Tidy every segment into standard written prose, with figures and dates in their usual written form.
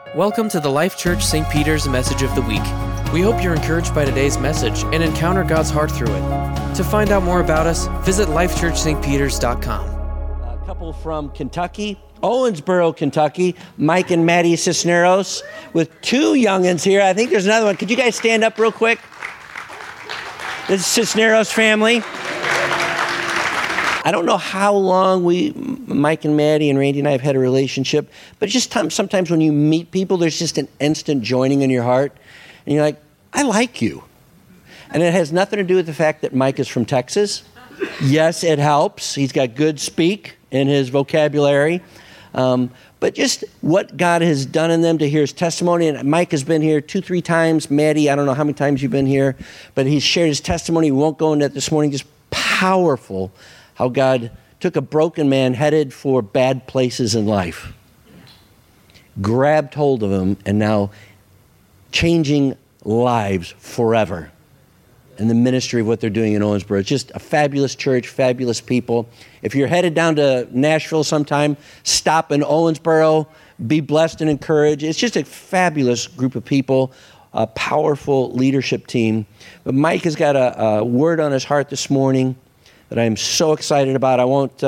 Welcome to the Life Church St. Peter's Message of the Week. We hope you're encouraged by today's message and encounter God's heart through it. To find out more about us, visit lifechurchstpeters.com. A couple from Kentucky, Owensboro, Kentucky, Mike and Maddie Cisneros, with two youngins here. I think there's another one. Could you guys stand up real quick? This is Cisneros family. I don't know how long Mike and Maddie and Randy and I have had a relationship, but just sometimes when you meet people, there's just an instant joining in your heart. And you're like, I like you. And it has nothing to do with the fact that Mike is from Texas. Yes, it helps. He's got good speak in his vocabulary. But just what God has done in them to hear his testimony. And Mike has been here 2-3 times. Maddie, I don't know how many times you've been here, but he's shared his testimony. We won't go into that this morning. Just powerful how God took a broken man headed for bad places in life, grabbed hold of him, and now changing lives forever in the ministry of what they're doing in Owensboro. It's just a fabulous church, fabulous people. If you're headed down to Nashville sometime, stop in Owensboro, be blessed and encouraged. It's just a fabulous group of people, a powerful leadership team. But Mike has got a word on his heart this morning that I'm so excited about. I won't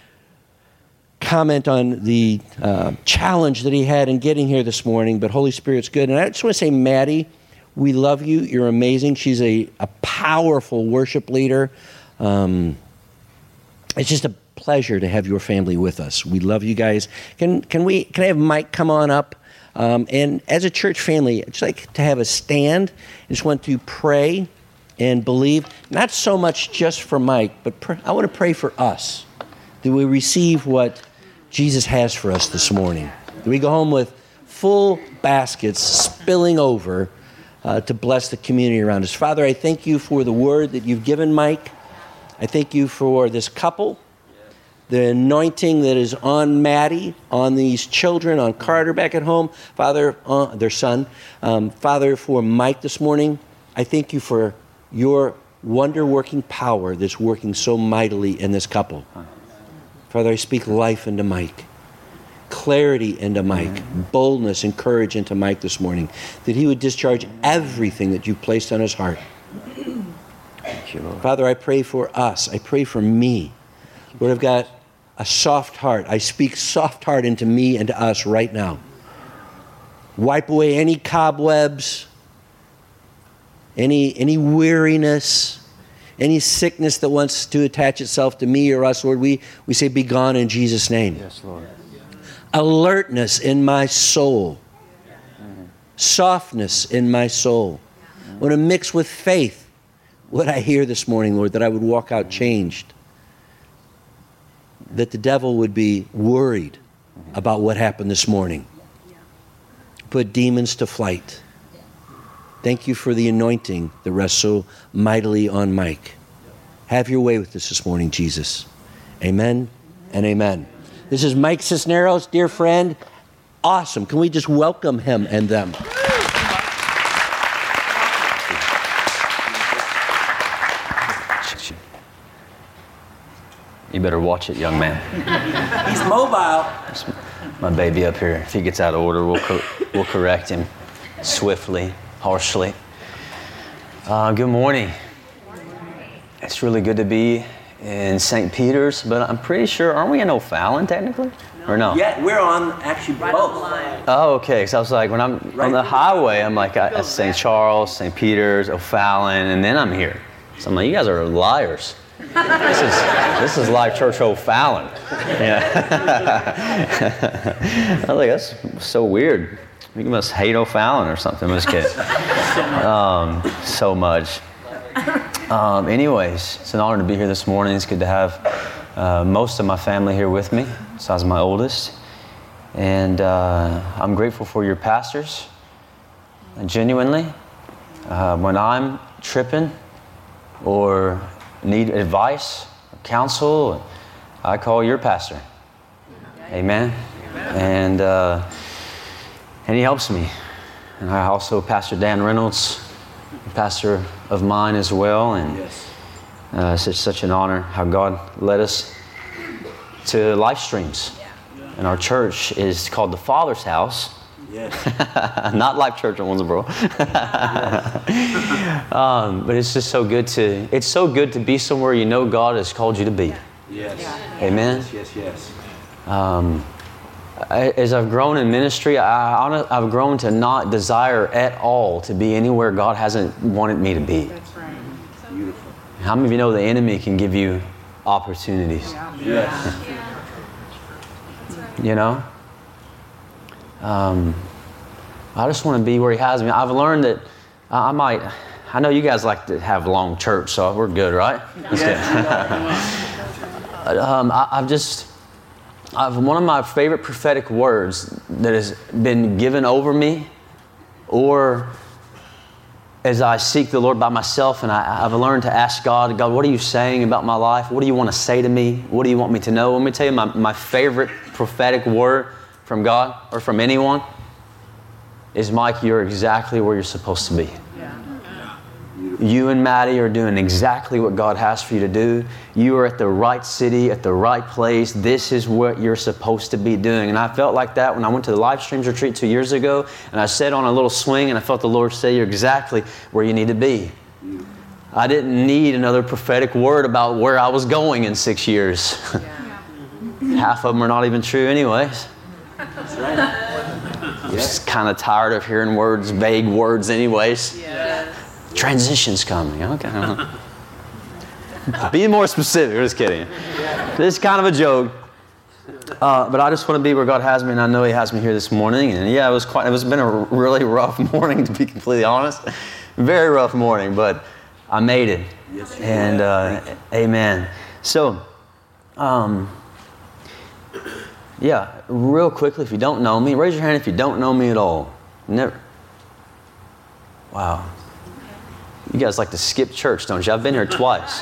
comment on the challenge that he had in getting here this morning, but Holy Spirit's good. And I just want to say, Maddie, we love you. You're amazing. She's a powerful worship leader. It's just a pleasure to have your family with us. We love you guys. Can I have Mike come on up? And as a church family, I'd just like to have a stand. I just want to pray and believe, not so much just for Mike, but I want to pray for us, that we receive what Jesus has for us this morning. That we go home with full baskets spilling over to bless the community around us. Father, I thank you for the word that you've given Mike. I thank you for this couple, the anointing that is on Maddie, on these children, on Carter back at home, Father, their son. Father, for Mike this morning, I thank you for your wonder-working power that's working so mightily in this couple. Father, I speak life into Mike, clarity into Mike, boldness and courage into Mike this morning, that he would discharge everything that you've placed on his heart. Thank you, Lord. Father, I pray for us. I pray for me. Lord, I've got a soft heart. I speak soft heart into me and to us right now. Wipe away any cobwebs, any weariness, any sickness that wants to attach itself to me or us, Lord, we say be gone in Jesus' name. Yes, Lord. Alertness in my soul. Softness in my soul. I want to mix with faith what I hear this morning, Lord, that I would walk out changed. That the devil would be worried about what happened this morning. Put demons to flight. Thank you for the anointing that rests so mightily on Mike. Have your way with us this morning, Jesus. Amen and amen. This is Mike Cisneros, dear friend. Awesome. Can we just welcome him and them? You better watch it, young man. He's mobile. My baby up here. If he gets out of order, we'll correct him swiftly, harshly. Good morning. It's really good to be in St. Peter's, but I'm pretty sure, aren't we in O'Fallon technically? Or no? Yeah, we're on actually both. Oh, okay. So I was like, when I'm on the highway, I'm like at St. Charles, St. Peter's, O'Fallon, and then I'm here. So I'm like, you guys are liars. This is Life Church O'Fallon. Yeah. I was like, that's so weird. You must hate O'Fallon or something. I'm just kidding. So much. Anyways, it's an honor to be here this morning. It's good to have most of my family here with me, besides my oldest. And I'm grateful for your pastors, genuinely. When I'm tripping or need advice, or counsel, I call your pastor. Amen. And he helps me. And I also, Pastor Dan Reynolds, a pastor of mine as well. And it's such an honor how God led us to live streams. And our church is called the Father's House. Yes. Not Life Church in Owensboro. But it's just so good to be somewhere you know God has called you to be. Yes. Amen. Yes. As I've grown in ministry, I've grown to not desire at all to be anywhere God hasn't wanted me to be. That's right. Beautiful. How many of you know the enemy can give you opportunities? Yes. You know? I just want to be where He has me. I've learned that I know you guys like to have long church, so we're good, right? One of my favorite prophetic words that has been given over me, or as I seek the Lord by myself, and I've learned to ask God, what are you saying about my life? What do you want to say to me? What do you want me to know? Let me tell you my favorite prophetic word from God or from anyone is, Mike, you're exactly where you're supposed to be. You and Maddie are doing exactly what God has for you to do. You are at the right city, at the right place. This is what you're supposed to be doing. And I felt like that when I went to the Live Streams retreat 2 years ago, and I sat on a little swing, and I felt the Lord say, you're exactly where you need to be. I didn't need another prophetic word about where I was going in 6 years. Half of them are not even true anyways. That's right. I'm just kind of tired of hearing words, vague words anyways. Transition's coming. Okay. Be more specific. I'm just kidding. This is kind of a joke. But I just want to be where God has me, and I know He has me here this morning. And yeah, it's been a really rough morning, to be completely honest. Very rough morning, but I made it. And amen. So, yeah, real quickly, if you don't know me, raise your hand if you don't know me at all. Never. Wow. You guys like to skip church, don't you? I've been here twice.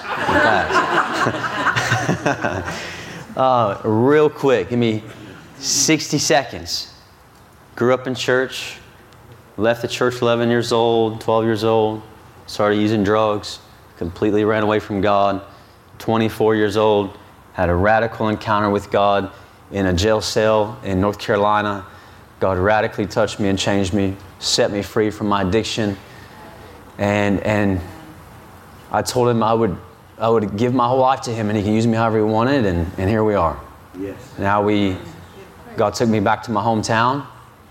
Real quick, give me 60 seconds. Grew up in church, left the church 11 years old, 12 years old, started using drugs, completely ran away from God. 24 years old, had a radical encounter with God in a jail cell in North Carolina. God radically touched me and changed me, set me free from my addiction. And I told Him I would give my whole life to Him, and He can use me however He wanted, and here we are. Yes. Now God took me back to my hometown.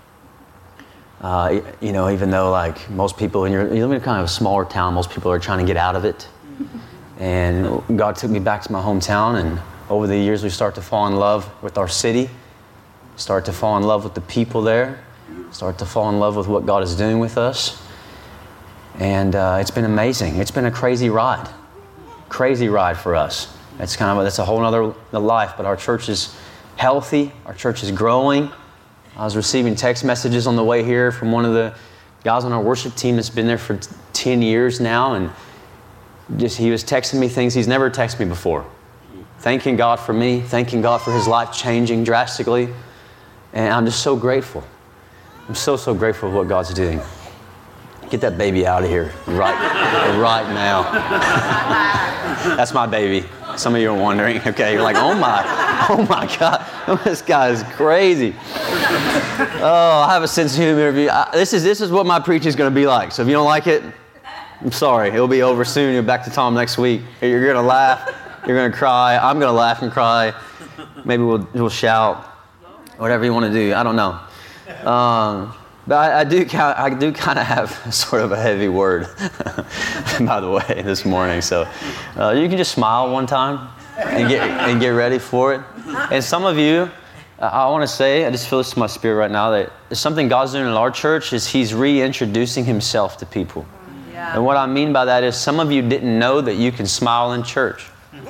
Even though like most people, you live in kind of a smaller town, most people are trying to get out of it. And God took me back to my hometown, and over the years we start to fall in love with our city, start to fall in love with the people there, start to fall in love with what God is doing with us. And it's been amazing. It's been a crazy ride for us. That's a whole other life. But our church is healthy. Our church is growing. I was receiving text messages on the way here from one of the guys on our worship team that's been there for 10 years now, and he was texting me things he's never texted me before. Thanking God for me, thanking God for his life changing drastically, and I'm just so grateful. I'm so grateful for what God's doing. Get that baby out of here right now. That's my baby. Some of you are wondering, okay? You're like, oh my God, this guy is crazy. Oh, I have a sense of humor. This is what my preaching is going to be like. So if you don't like it, I'm sorry. It'll be over soon. You're back to Tom next week. You're going to laugh. You're going to cry. I'm going to laugh and cry. Maybe we'll shout. Whatever you want to do. I don't know. But I do kind of have sort of a heavy word, by the way, this morning. So you can just smile one time and get ready for it. And some of you, I want to say, I just feel this in my spirit right now, that something God's doing in our church is He's reintroducing Himself to people. Yeah. And what I mean by that is some of you didn't know that you can smile in church.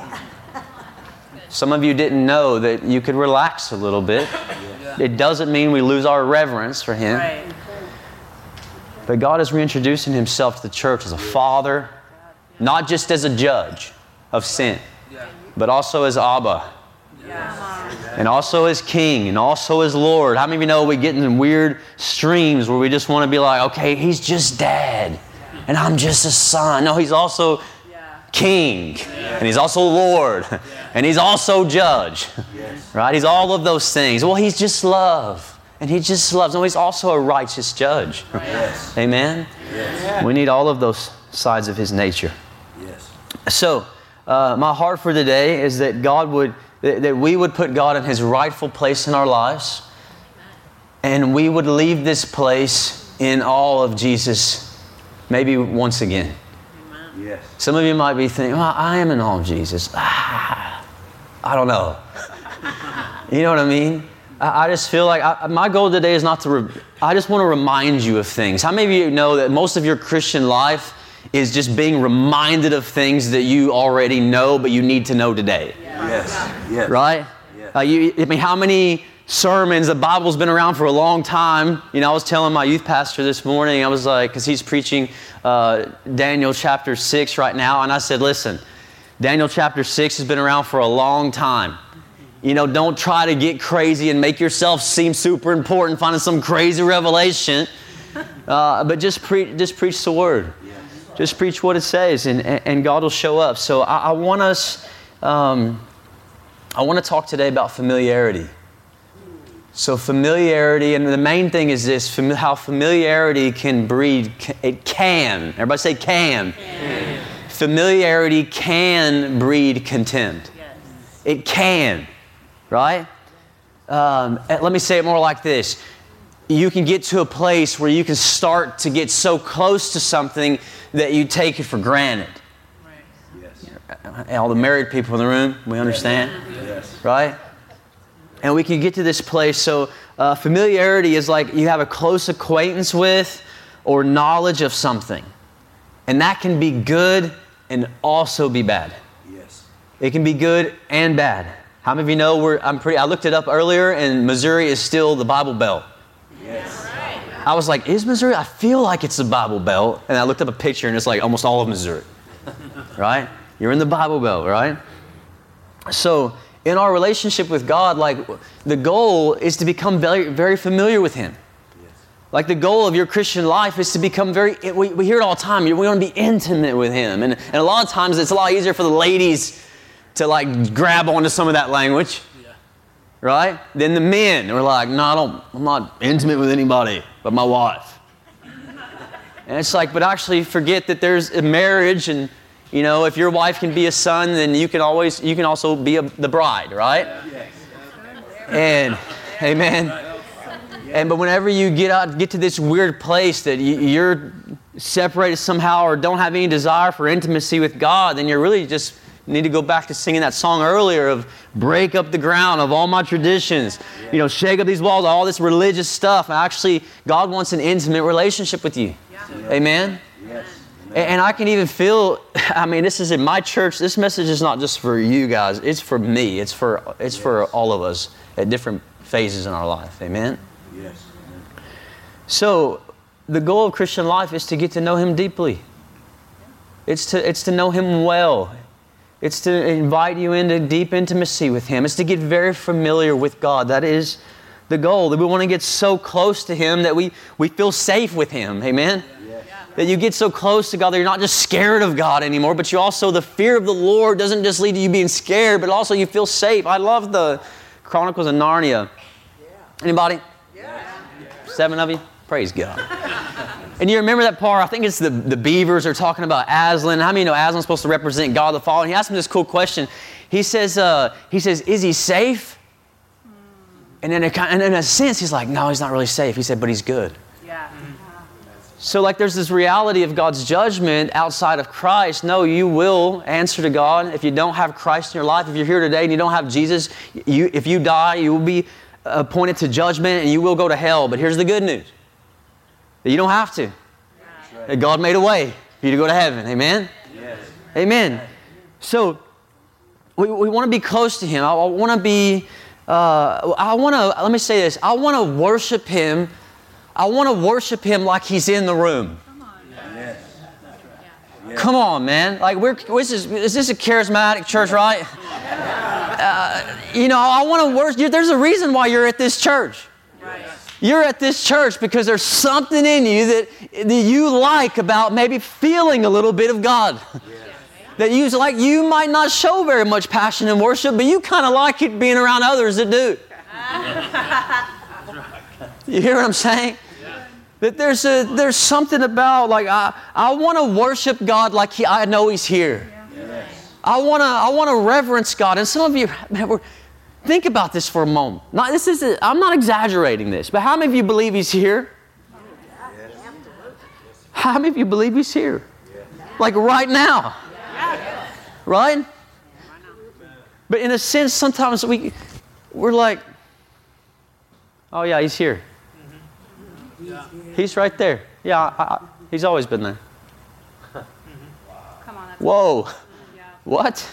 Some of you didn't know that you could relax a little bit. It doesn't mean we lose our reverence for Him. Right. But God is reintroducing Himself to the church as a Father, not just as a judge of sin, but also as Abba, and also as King, and also as Lord. How many of you know we get in weird streams where we just want to be like, okay, He's just Dad, and I'm just a son. No, He's also King, and He's also Lord, and He's also Judge, right? He's all of those things. Well, He's just love. And He just loves. No, He's also a righteous judge. Yes. Amen? Yes. We need all of those sides of His nature. Yes. So, my heart for today is that that we would put God in His rightful place in our lives, and we would leave this place in awe of Jesus, maybe once again. Yes. Some of you might be thinking, well, I am in awe of Jesus. I don't know. You know what I mean? I just feel like my goal today is not to, I just want to remind you of things. How many of you know that most of your Christian life is just being reminded of things that you already know, but you need to know today? Yes. Yes. Right? Yes. How many sermons, the Bible's been around for a long time. You know, I was telling my youth pastor this morning, I was like, because he's preaching Daniel chapter 6 right now, and I said, listen, Daniel chapter 6 has been around for a long time. You know, don't try to get crazy and make yourself seem super important, finding some crazy revelation, but just preach the Word. Just preach what it says, and God will show up. So I want to talk today about familiarity. So familiarity, and the main thing is this, how familiarity can breed, it can. Everybody say can. Familiarity can breed contempt. Yes. It can, right? Let me say it more like this. You can get to a place where you can start to get so close to something that you take it for granted. Yes. All the married people in the room, we understand, Yes. right? And we can get to this place. So familiarity is like you have a close acquaintance with or knowledge of something. And that can be good and also be bad. Yes. It can be good and bad. How many of you know I looked it up earlier, and Missouri is still the Bible Belt. Yes. I was like, is Missouri? I feel like it's the Bible Belt. And I looked up a picture, and it's like almost all of Missouri. Right? You're in the Bible Belt, right? So in our relationship with God, like the goal is to become very, very familiar with Him. Yes. Like the goal of your Christian life is to become we hear it all the time, we want to be intimate with Him. And a lot of times it's a lot easier for the ladies to like grab onto some of that language, right? Than the men. We're like, no, I'm not intimate with anybody but my wife. And it's like, but actually forget that there's a marriage, and you know, if your wife can be a son, then you can also be the bride, right? Yes. And amen. But whenever you get to this weird place that you're separated somehow or don't have any desire for intimacy with God, then you're really just need to go back to singing that song earlier of break up the ground of all my traditions, you know, shake up these walls, all this religious stuff. And actually, God wants an intimate relationship with you. Yeah. Amen? Yes. And I can even feel, this is in my church, this message is not just for you guys, it's for me, it's for all of us at different phases in our life. Amen? Yes. So, the goal of Christian life is to get to know Him deeply. It's to know Him well. It's to invite you into deep intimacy with Him. It's to get very familiar with God. That is the goal. That we want to get so close to Him that we feel safe with Him. Amen? Yes. That you get so close to God that you're not just scared of God anymore, but you also, the fear of the Lord doesn't just lead to you being scared, but also you feel safe. I love the Chronicles of Narnia. Anybody? 7 of you? Praise God. And you remember that part? I think it's the beavers are talking about Aslan. How many know Aslan's supposed to represent God the Father? And he asked him this cool question. He says, is he safe? And in a sense, he's like, no, he's not really safe. He said, but he's good. Yeah. So like there's this reality of God's judgment outside of Christ. No, you will answer to God. If you don't have Christ in your life, if you're here today and you don't have Jesus, if you die, you will be appointed to judgment and you will go to hell. But here's the good news. That you don't have to. Right. That God made a way for you to go to heaven. Amen? Yes. Amen. So we want to be close to Him. I want to be, let me say this. I want to worship Him. I want to worship Him like He's in the room. Yes. Yes. Come on, man. Like is this a charismatic church, right? I want to worship. There's a reason why you're at this church. Right. You're at this church because there's something in you that you like about maybe feeling a little bit of God. Yes. That you might not show very much passion in worship, but you kind of like it being around others that do. You hear what I'm saying? That there's something about, like, I want to worship God like I know He's here. I want to reverence God. And some of you, man, think about this for a moment. I'm not exaggerating this, but how many of you believe He's here? How many of you believe He's here? Like right now. Right? But in a sense, sometimes we're like, oh yeah, He's here. He's right there. Yeah, He's always been there. Come on, that's Whoa. What?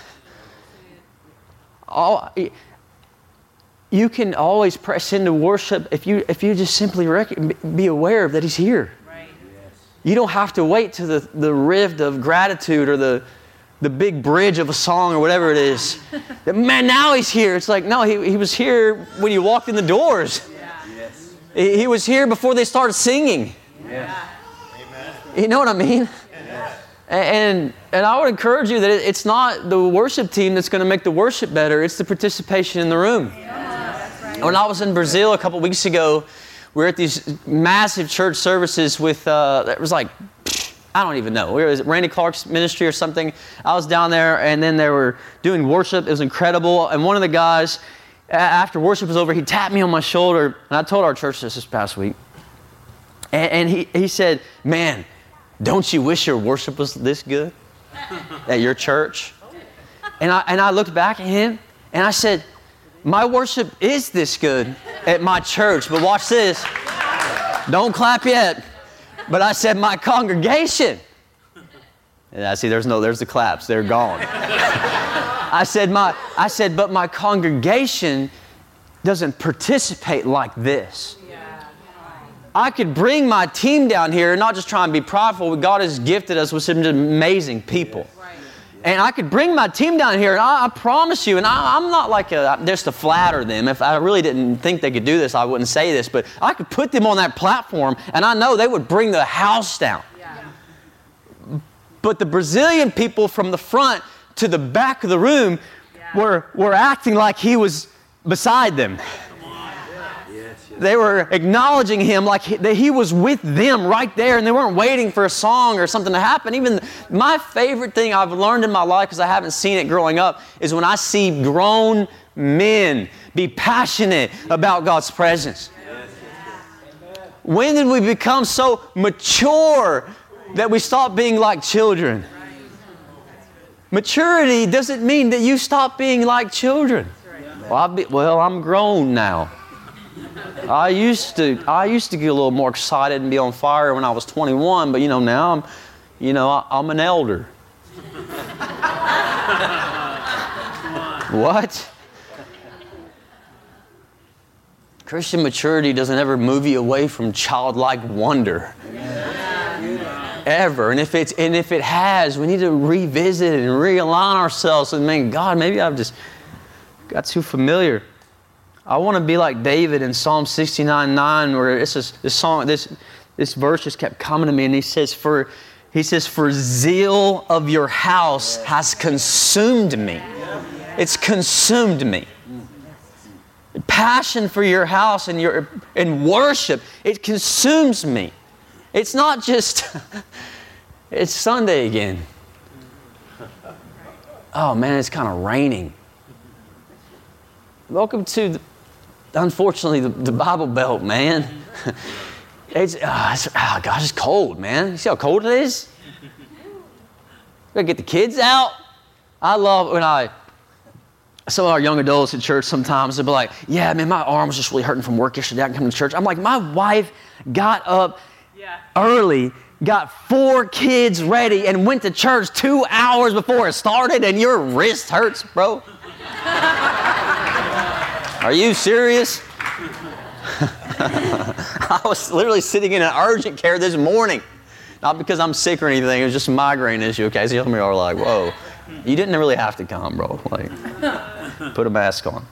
You can always press into worship if you just simply be aware that He's here. right. You don't have to wait to the rift of gratitude or the big bridge of a song or whatever it is. Man, now He's here. It's like, no, He was here when you walked in the doors. Yes. He was here before they started singing. Yes. You know what I mean? And I would encourage you that it's not the worship team that's going to make the worship better. It's the participation in the room. When I was in Brazil a couple weeks ago, we were at these massive church services with, it was like, I don't even know. Was it Randy Clark's ministry or something? I was down there, and then they were doing worship. It was incredible. And one of the guys, after worship was over, he tapped me on my shoulder, and I told our church this past week. And he said, man, don't you wish your worship was this good at your church? And I looked back at him, and I said, my worship is this good at my church, but watch this. Don't clap yet. But I said, my congregation. Yeah, see, there's the claps. They're gone. I said, but my congregation doesn't participate like this. I could bring my team down here and not just try and be prideful, but God has gifted us with some amazing people. And I could bring my team down here, and I promise you, and I'm not like just to flatter them. If I really didn't think they could do this, I wouldn't say this, but I could put them on that platform, and I know they would bring the house down. But the Brazilian people from the front to the back of the room were acting like He was beside them. They were acknowledging Him like that He was with them right there, and they weren't waiting for a song or something to happen. Even my favorite thing I've learned in my life, because I haven't seen it growing up, is when I see grown men be passionate about God's presence. When did we become so mature that we stop being like children? Maturity doesn't mean that you stop being like children. Well, I'm grown now. I used to get a little more excited and be on fire when I was 21, but now I'm an elder. What? Christian maturity doesn't ever move you away from childlike wonder. Ever. And if it has, we need to revisit and realign ourselves and think, God, maybe I've just got too familiar. I want to be like David in Psalm 69:9, where this verse just kept coming to me, and he says, for zeal of your house has consumed me. It's consumed me. Passion for your house and worship, it consumes me. It's not just, it's Sunday again. Oh man, it's kind of raining. Welcome to, unfortunately, the Bible Belt, man. Gosh, it's cold, man. You see how cold it is? Gotta get the kids out. I love when some of our young adults at church sometimes, they'll be like, yeah, man, my arm was just really hurting from work yesterday. I didn't come to church. I'm like, my wife got up early, got 4 kids ready, and went to church 2 hours before it started, and your wrist hurts, bro. Are you serious? I was literally sitting in an urgent care this morning. Not because I'm sick or anything. It was just a migraine issue. Okay, so some of you are like, whoa. You didn't really have to come, bro. Like, put a mask on.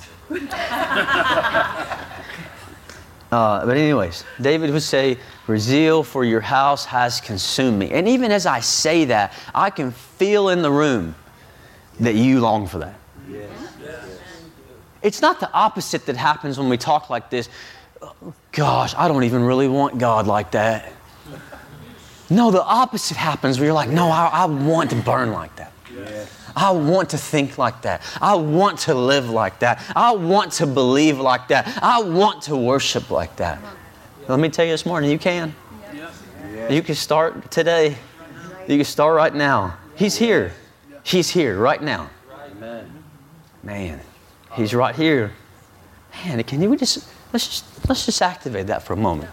But anyways, David would say, for zeal for your house has consumed me. And even as I say that, I can feel in the room that you long for that. Yes. It's not the opposite that happens when we talk like this. gosh, I don't even really want God like that. No, the opposite happens where you're like, no, I want to burn like that. Yes. I want to think like that. I want to live like that. I want to believe like that. I want to worship like that. Let me tell you this morning, you can. Yes. You can start today. You can start right now. He's here. He's here right now. Amen. Man, He's right here. Man, let's just activate that for a moment.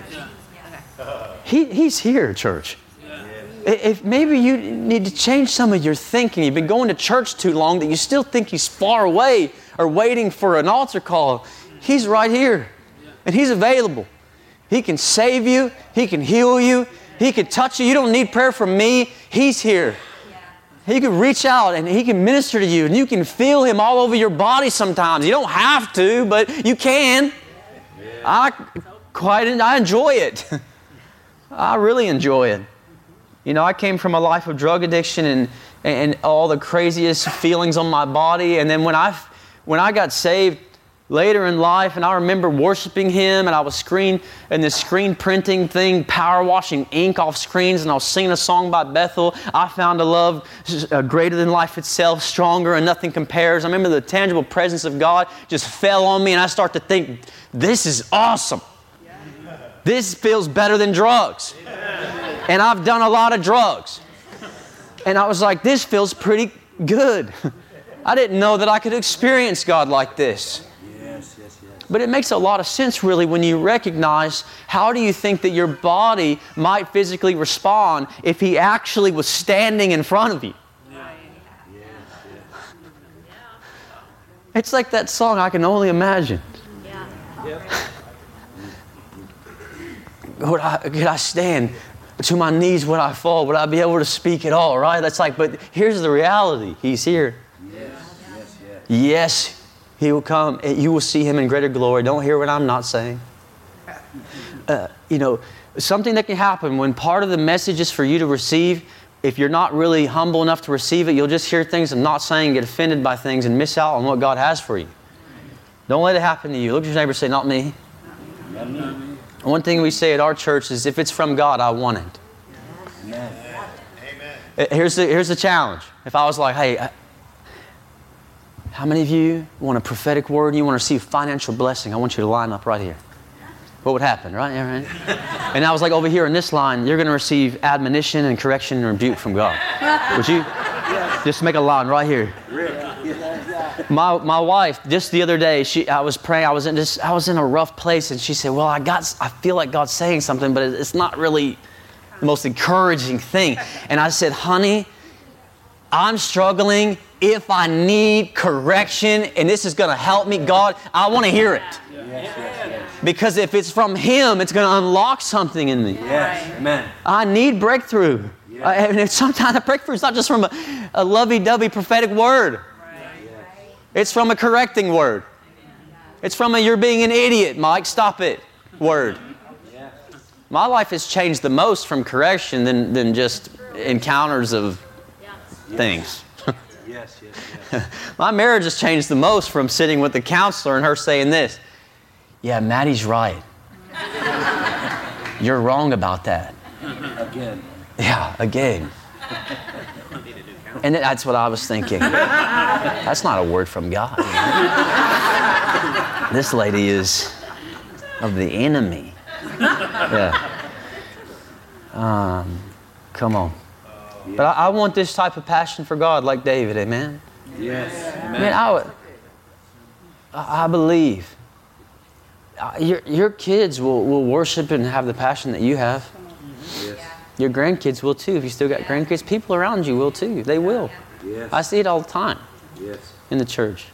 He's here, church. If maybe you need to change some of your thinking. You've been going to church too long that you still think He's far away or waiting for an altar call. He's right here. And He's available. He can save you. He can heal you. He can touch you. You don't need prayer from me. He's here. He can reach out and He can minister to you. And you can feel Him all over your body sometimes. You don't have to, but you can. I enjoy it. I really enjoy it. You know, I came from a life of drug addiction and all the craziest feelings on my body. And then when I got saved later in life, and I remember worshiping Him, and I was screen printing thing, power washing ink off screens, and I was singing a song by Bethel. I found a love greater than life itself, stronger, and nothing compares. I remember the tangible presence of God just fell on me, and I start to think, this is awesome. This feels better than drugs. And I've done a lot of drugs. And I was like, this feels pretty good. I didn't know that I could experience God like this. Yes. But it makes a lot of sense, really, when you recognize how do you think that your body might physically respond if He actually was standing in front of you? It's like that song, I Can Only Imagine. Could I stand? To my knees would I fall? Would I be able to speak at all? Right? That's like, but here's the reality. He's here. Yes, He will come. You will see Him in greater glory. Don't hear what I'm not saying. You know, something that can happen when part of the message is for you to receive, if you're not really humble enough to receive it, you'll just hear things I'm not saying, get offended by things, and miss out on what God has for you. Don't let it happen to you. Look at your neighbor and say, not me. Not me. One thing we say at our church is, if it's from God, I want it. Amen. Here's the challenge. If I was like, hey, how many of you want a prophetic word and you want to receive financial blessing? I want you to line up right here. What would happen, right? Yeah, right? And I was like, over here in this line, you're going to receive admonition and correction and rebuke from God. Would you? Just make a line right here. My wife, just the other day, I was praying. I was in a rough place, and she said, "Well, I feel like God's saying something, but it's not really the most encouraging thing." And I said, "Honey, I'm struggling. If I need correction, and this is going to help me, God, I want to hear it. Because if it's from Him, it's going to unlock something in me. Yes. Amen. I need breakthrough." And sometimes the breakthrough is not just from a lovey-dovey prophetic word. It's from a correcting word. It's from a "you're being an idiot, Mike, stop it" word. My life has changed the most from correction than just encounters of things. Yes. My marriage has changed the most from sitting with the counselor and her saying this: "Yeah, Maddie's right. You're wrong about that." Again. Yeah, again. And that's what I was thinking. That's not a word from God. This lady is of the enemy. Yeah. Come on. But I want this type of passion for God like David, amen? Yes. I mean, I believe your kids will worship and have the passion that you have. Yes. Your grandkids will too. If you still got grandkids, people around you will too. They will. Yes. I see it all the time Yes. in the church.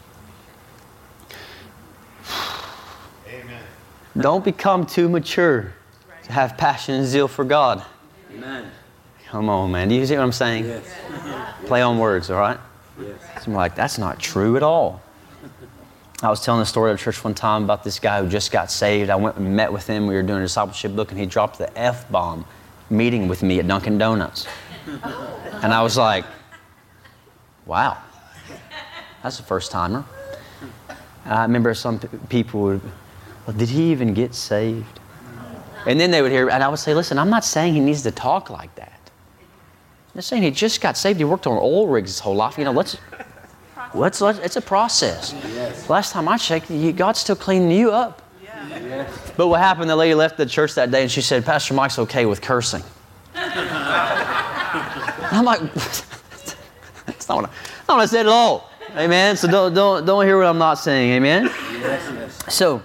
Amen. Don't become too mature to have passion and zeal for God. Amen. Come on, man. Do you see what I'm saying? Yes. Play on words, all right? Yes. So I'm like, that's not true at all. I was telling a story at church one time about this guy who just got saved. I went and met with him. We were doing a discipleship book, and he dropped the F-bomb meeting with me at Dunkin' Donuts. And I was like, wow, that's a first-timer. I remember some people Well, did he even get saved? And then they would hear, and I would say, listen, I'm not saying he needs to talk like that. I'm just saying he just got saved. He worked on oil rigs his whole life. You know, let's it's a process. Yes. Last time I checked, God's still cleaning you up. Yes. But what happened, the lady left the church that day and she said, Pastor Mike's okay with cursing. And I'm like, that's not what I said at all. Amen. So don't hear what I'm not saying. Amen. Yes. So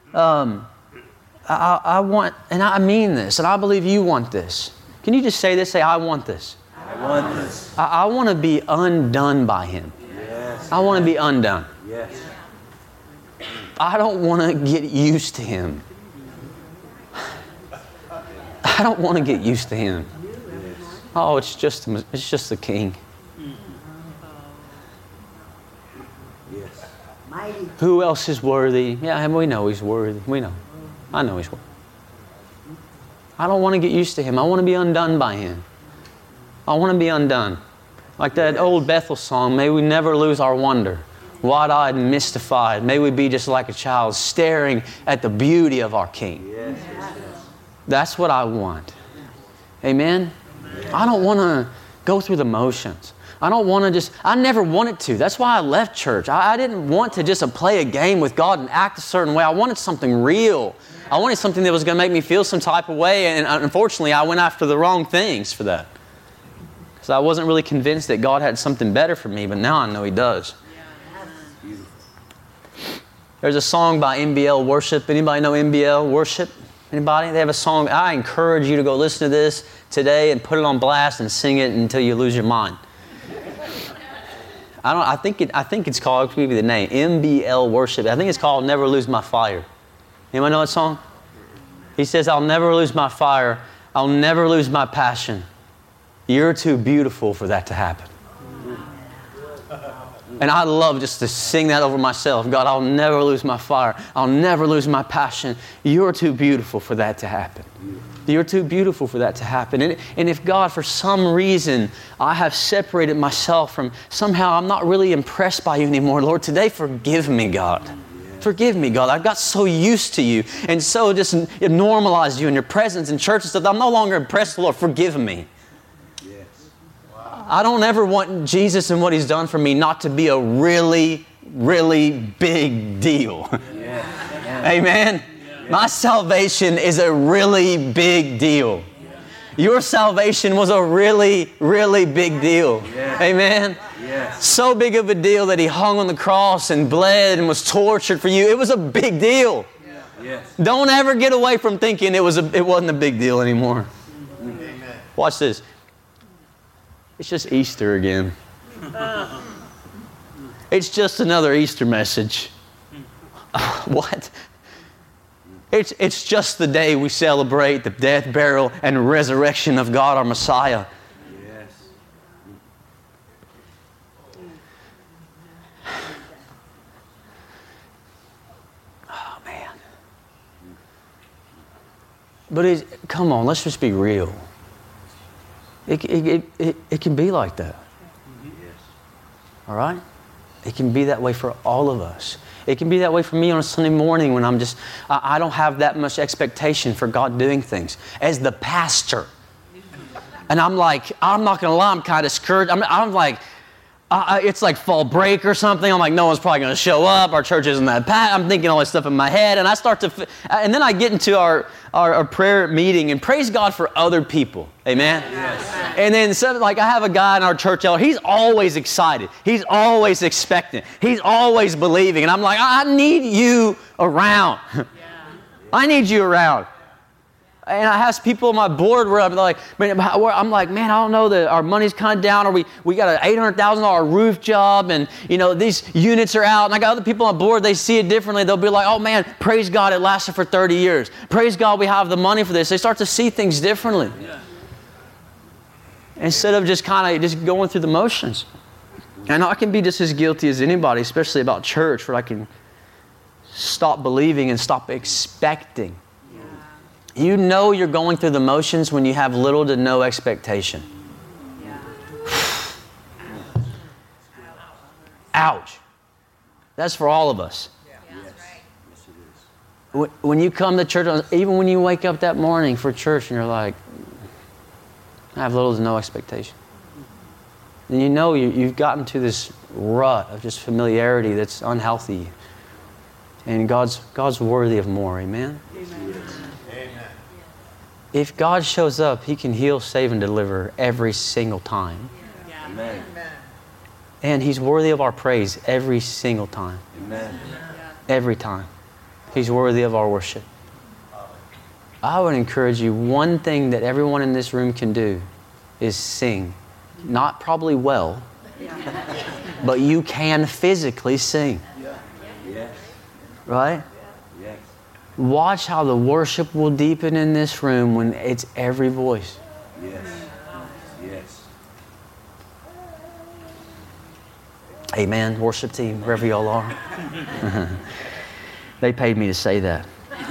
I want, and I mean this, and I believe you want this. Can you just say this? Say, I want this. I want this. I want to be undone by Him. Yes. I want to be undone. Yes. I don't want to get used to Him. I don't want to get used to Him. Oh, it's just the King. Yes. Who else is worthy? Yeah, we know He's worthy. We know. I know He's worthy. I don't want to get used to Him. I want to be undone by Him. I want to be undone. Like that old Bethel song, may we never lose our wonder. Wide-eyed and mystified. May we be just like a child staring at the beauty of our King. Yes. That's what I want. Amen? I don't want to go through the motions. I don't want to I never wanted to. That's why I left church. I didn't want to just play a game with God and act a certain way. I wanted something real. I wanted something that was going to make me feel some type of way, and unfortunately, I went after the wrong things for that. Because I wasn't really convinced that God had something better for me, but now I know He does. There's a song by MBL Worship. Anybody know MBL Worship? Anybody? They have a song. I encourage you to go listen to this today and put it on blast and sing it until you lose your mind. I think it's called, I'll give you the name, MBL Worship. I think it's called Never Lose My Fire. Anyone know that song? He says, I'll never lose my fire. I'll never lose my passion. You're too beautiful for that to happen. And I love just to sing that over myself. God, I'll never lose my fire. I'll never lose my passion. You're too beautiful for that to happen. You're too beautiful for that to happen. And if God, for some reason, I have separated myself from, somehow I'm not really impressed by You anymore, Lord, today forgive me, God. Forgive me, God. I got so used to You and so just normalized You in Your presence in church and stuff. I'm no longer impressed, Lord. Forgive me. Yes. Wow. I don't ever want Jesus and what He's done for me not to be a really, really big deal. Yes. Amen? My salvation is a really big deal. Your salvation was a really, really big deal. Yes. Amen? Yes. So big of a deal that He hung on the cross and bled and was tortured for you. It was a big deal. Yes. Don't ever get away from thinking it wasn't a big deal anymore. Amen. Watch this. It's just Easter again. It's just another Easter message. What? It's just the day we celebrate the death, burial, and resurrection of God, our Messiah. Yes. Oh, man. But come on, let's just be real. It can be like that. Yes. All right? It can be that way for all of us. It can be that way for me on a Sunday morning when I don't have that much expectation for God doing things. As the pastor. And I'm like, I'm not going to lie, I'm kind of discouraged. I'm like, it's like fall break or something. I'm like, no one's probably going to show up. Our church isn't that packed. I'm thinking all this stuff in my head. And I start to, and then I get into our prayer meeting and praise God for other people. Amen? Yes. And then I have a guy in our church elder. He's always excited. He's always expectant. He's always believing. And I'm like, I need you around. I need you around. And I have people on my board where I'm like, man, I don't know that our money's kind of down, or we got an $800,000 roof job, and these units are out. And I got other people on board, they see it differently. They'll be like, oh man, praise God, it lasted for 30 years. Praise God, we have the money for this. They start to see things differently. Yeah. Instead of just going through the motions. And I can be just as guilty as anybody, especially about church, where I can stop believing and stop expecting. You know you're going through the motions when you have little to no expectation. Ouch. That's for all of us. Yes. Yes, it is. when you come to church, even when you wake up that morning for church and you're like, I have little to no expectation. And you know you've gotten to this rut of just familiarity that's unhealthy. And God's worthy of more, amen? Amen. If God shows up, He can heal, save, and deliver every single time. Amen. And He's worthy of our praise every single time. Amen. Every time. He's worthy of our worship. I would encourage you, one thing that everyone in this room can do is sing. Not probably well, but you can physically sing. Yes. Right? Yes. Watch how the worship will deepen in this room when it's every voice. Yes. Yes. Amen, worship team, wherever y'all are. They paid me to say that.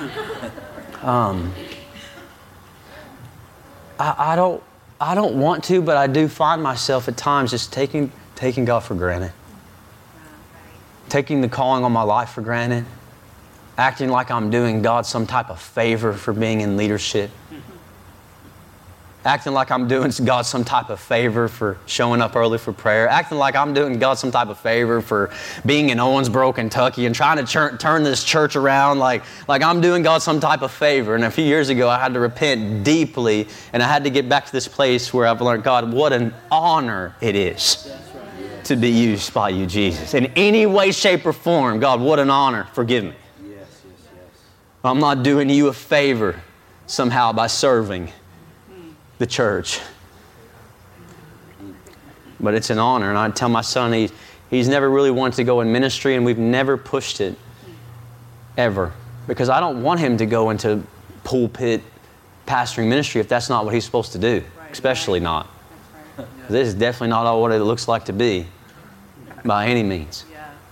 I don't want to, but I do find myself at times just taking God for granted. Taking the calling on my life for granted. Acting like I'm doing God some type of favor for being in leadership. Acting like I'm doing God some type of favor for showing up early for prayer. Acting like I'm doing God some type of favor for being in Owensboro, Kentucky and trying to turn this church around like I'm doing God some type of favor. And a few years ago, I had to repent deeply and I had to get back to this place where I've learned, God, what an honor it is to be used by you, Jesus. In any way, shape, or form, God, what an honor. Forgive me. I'm not doing you a favor somehow by serving the church. But it's an honor. And I tell my son he's never really wanted to go in ministry, and we've never pushed it ever. Because I don't want him to go into pulpit pastoring ministry if that's not what he's supposed to do. Especially not. This is definitely not what it looks like to be by any means.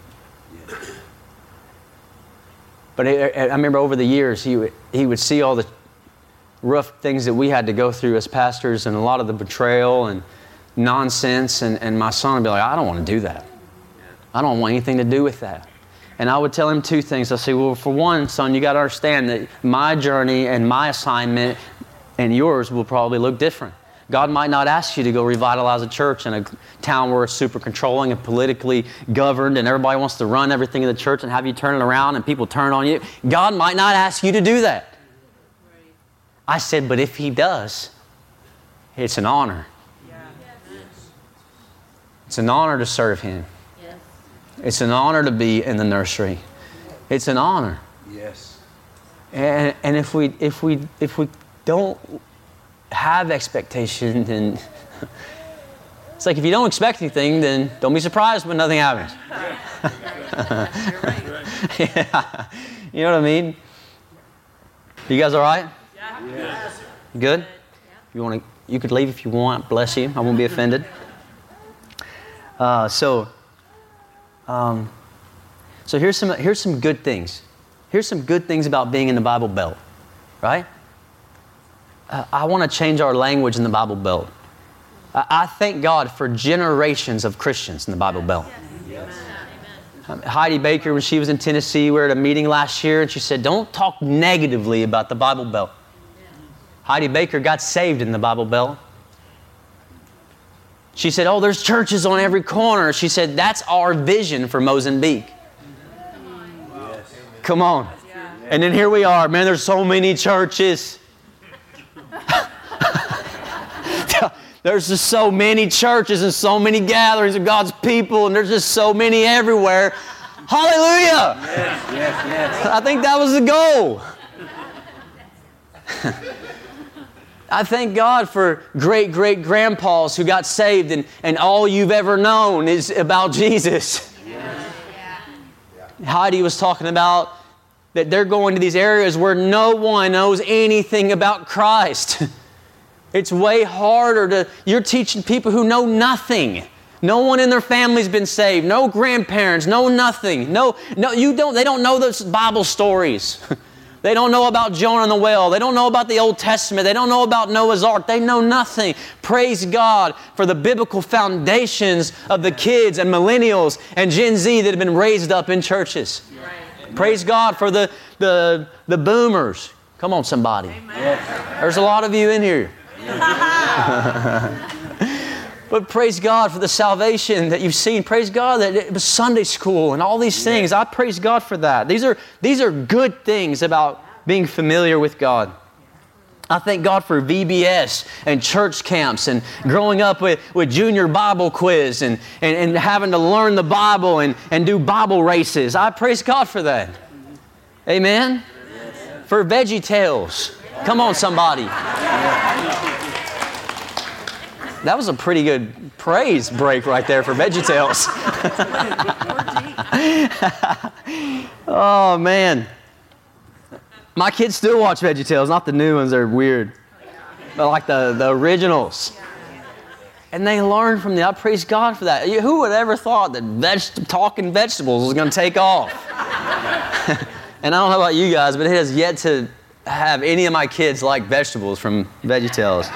But I remember over the years, he would see all the rough things that we had to go through as pastors and a lot of the betrayal and nonsense. And my son would be like, I don't want to do that. I don't want anything to do with that. And I would tell him two things. I'd say, well, for one, son, you got to understand that my journey and my assignment and yours will probably look different. God might not ask you to go revitalize a church in a town where it's super controlling and politically governed and everybody wants to run everything in the church and have you turn it around and people turn on you. God might not ask you to do that. I said, but if He does, it's an honor. It's an honor to serve Him. It's an honor to be in the nursery. It's an honor. Yes. And if we don't have expectation, then it's like if you don't expect anything, then don't be surprised when nothing happens. Yeah. You know what I mean? You guys all right? Yes. You good? You could leave if you want. Bless you. I won't be offended. So here's some good things. Here's some good things about being in the Bible Belt, right? I want to change our language in the Bible Belt. I thank God for generations of Christians in the Bible Belt. Yes. Heidi Baker, when she was in Tennessee, we were at a meeting last year, and she said, don't talk negatively about the Bible Belt. Heidi Baker got saved in the Bible Belt. She said, oh, there's churches on every corner. She said, that's our vision for Mozambique. Yes. Come on. And then here we are. Man, there's so many churches. There's just so many churches and so many gatherings of God's people, and there's just so many everywhere. Hallelujah! Yes. I think that was the goal. I thank God for great-great-grandpas who got saved and all you've ever known is about Jesus. Heidi was talking about that they're going to these areas where no one knows anything about Christ. It's way harder you're teaching people who know nothing. No one in their family's been saved. No grandparents, no nothing. They don't know those Bible stories. They don't know about Jonah and the whale. They don't know about the Old Testament. They don't know about Noah's Ark. They know nothing. Praise God for the biblical foundations of the kids and millennials and Gen Z that have been raised up in churches. Praise God for the boomers. Come on, somebody. Yes. There's a lot of you in here. But praise God for the salvation that you've seen. Praise God that it was Sunday school and all these things. I praise God for that. These are good things about being familiar with God. I thank God for VBS and church camps and growing up with junior Bible quiz and having to learn the Bible and do Bible races. I praise God for that. Amen? For Veggie Tales. Come on, somebody. That was a pretty good praise break right there for Veggie Tales. Oh, man. My kids still watch Veggie Tales, not the new ones. They're weird. But like the originals. And they learn from that. I praise God for that. Who would ever thought that talking vegetables was going to take off? And I don't know about you guys, but it has yet to have any of my kids like vegetables from Veggie Tales.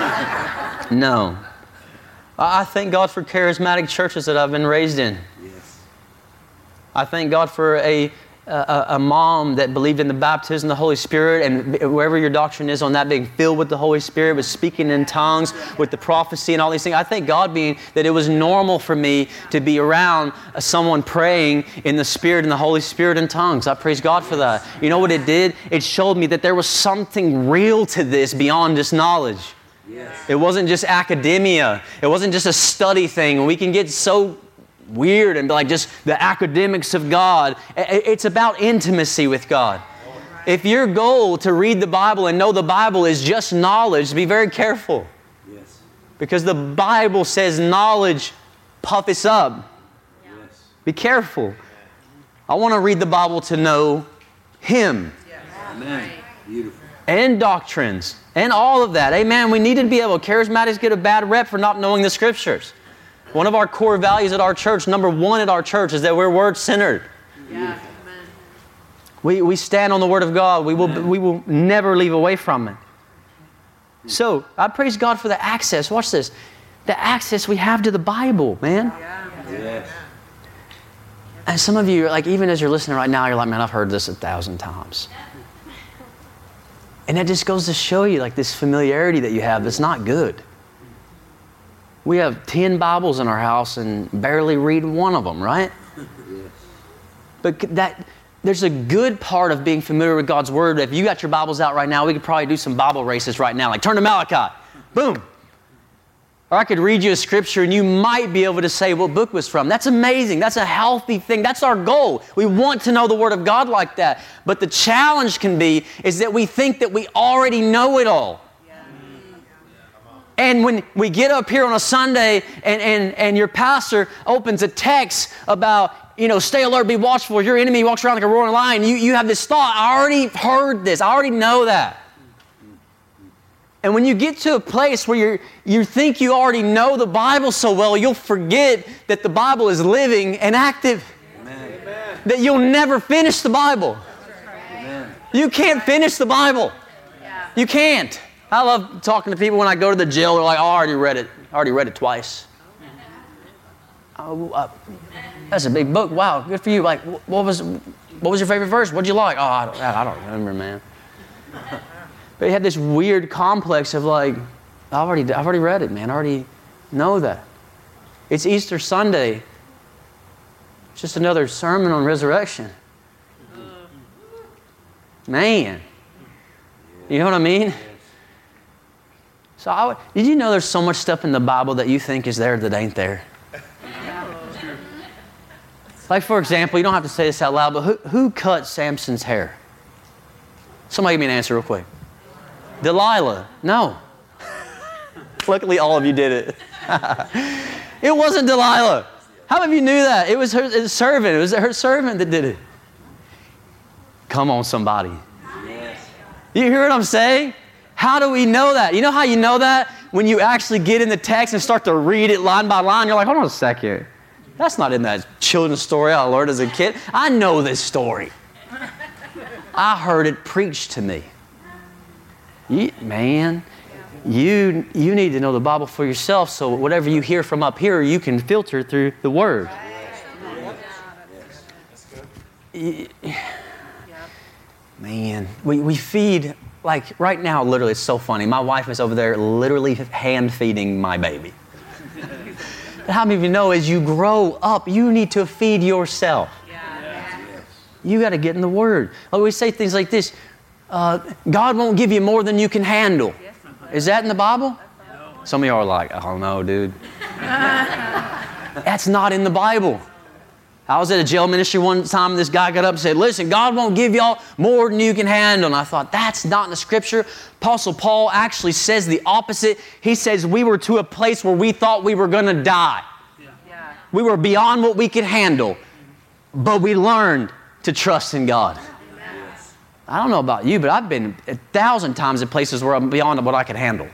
No. I thank God for charismatic churches that I've been raised in. Yes. I thank God for a mom that believed in the baptism of the Holy Spirit, and wherever your doctrine is on that, being filled with the Holy Spirit, with speaking in tongues, with the prophecy and all these things. I thank God being that it was normal for me to be around someone praying in the Spirit and the Holy Spirit in tongues. I praise God for that. You know what it did? It showed me that there was something real to this beyond just knowledge. Yes. It wasn't just academia. It wasn't just a study thing. We can get so weird and like just the academics of God. It's about intimacy with God. If your goal to read the Bible and know the Bible is just knowledge, be very careful. Yes. Because the Bible says knowledge puffs up. Yes. Be careful. I want to read the Bible to know Him. Amen. Beautiful. And doctrines and all of that. Amen. We need to be able. Charismatics get a bad rep for not knowing the Scriptures. One of our core values at our church, number one at our church, is that we're word-centered. Yeah. We stand on the Word of God. We will never leave away from it. So, I praise God for the access. Watch this. The access we have to the Bible, man. Yes. And some of you, like even as you're listening right now, you're like, man, I've heard this 1,000 times. And that just goes to show you like this familiarity that you have that's not good. We have 10 Bibles in our house and barely read one of them, right? Yes. But there's a good part of being familiar with God's Word. If you got your Bibles out right now, we could probably do some Bible races right now. Like turn to Malachi. Boom. Or I could read you a scripture and you might be able to say what book was from. That's amazing. That's a healthy thing. That's our goal. We want to know the Word of God like that. But the challenge can be is that we think that we already know it all. And when we get up here on a Sunday and your pastor opens a text about, stay alert, be watchful, your enemy walks around like a roaring lion, you have this thought, I already heard this, I already know that. And when you get to a place where you think you already know the Bible so well, you'll forget that the Bible is living and active. Amen. That you'll never finish the Bible. Amen. You can't finish the Bible. You can't. I love talking to people when I go to the jail. They're like, oh, I already read it. I already read it twice. That's a big book. Wow, good for you. Like, what was your favorite verse? What'd you like? Oh, I don't remember, man. But he had this weird complex of like, I've already read it, man. I already know that. It's Easter Sunday. It's just another sermon on resurrection. Man. You know what I mean? So did you know there's so much stuff in the Bible that you think is there that ain't there? Like, for example, you don't have to say this out loud, but who cut Samson's hair? Somebody give me an answer real quick. Delilah. No. Luckily, all of you did it. It wasn't Delilah. How many of you knew that? It was her servant. It was her servant that did it. Come on, somebody. Yes. You hear what I'm saying? How do we know that? You know how you know that? When you actually get in the text and start to read it line by line, you're like, hold on a second. That's not in that children's story I learned as a kid. I know this story. I heard it preached to me. You need to know the Bible for yourself, so whatever you hear from up here, you can filter through the Word. Man, we feed, like right now, literally, it's so funny. My wife is over there literally hand feeding my baby. But how many of you know as you grow up, you need to feed yourself? You got to get in the Word. Like we say things like this, God won't give you more than you can handle. Is that in the Bible? Some of you are like, oh no, dude. That's not in the Bible. I was at a jail ministry one time, this guy got up and said, listen, God won't give y'all more than you can handle. And I thought, that's not in the Scripture. Apostle Paul actually says the opposite. He says we were to a place where we thought we were going to die. We were beyond what we could handle, but we learned to trust in God. I don't know about you, but I've been 1,000 times in places where I'm beyond what I could handle.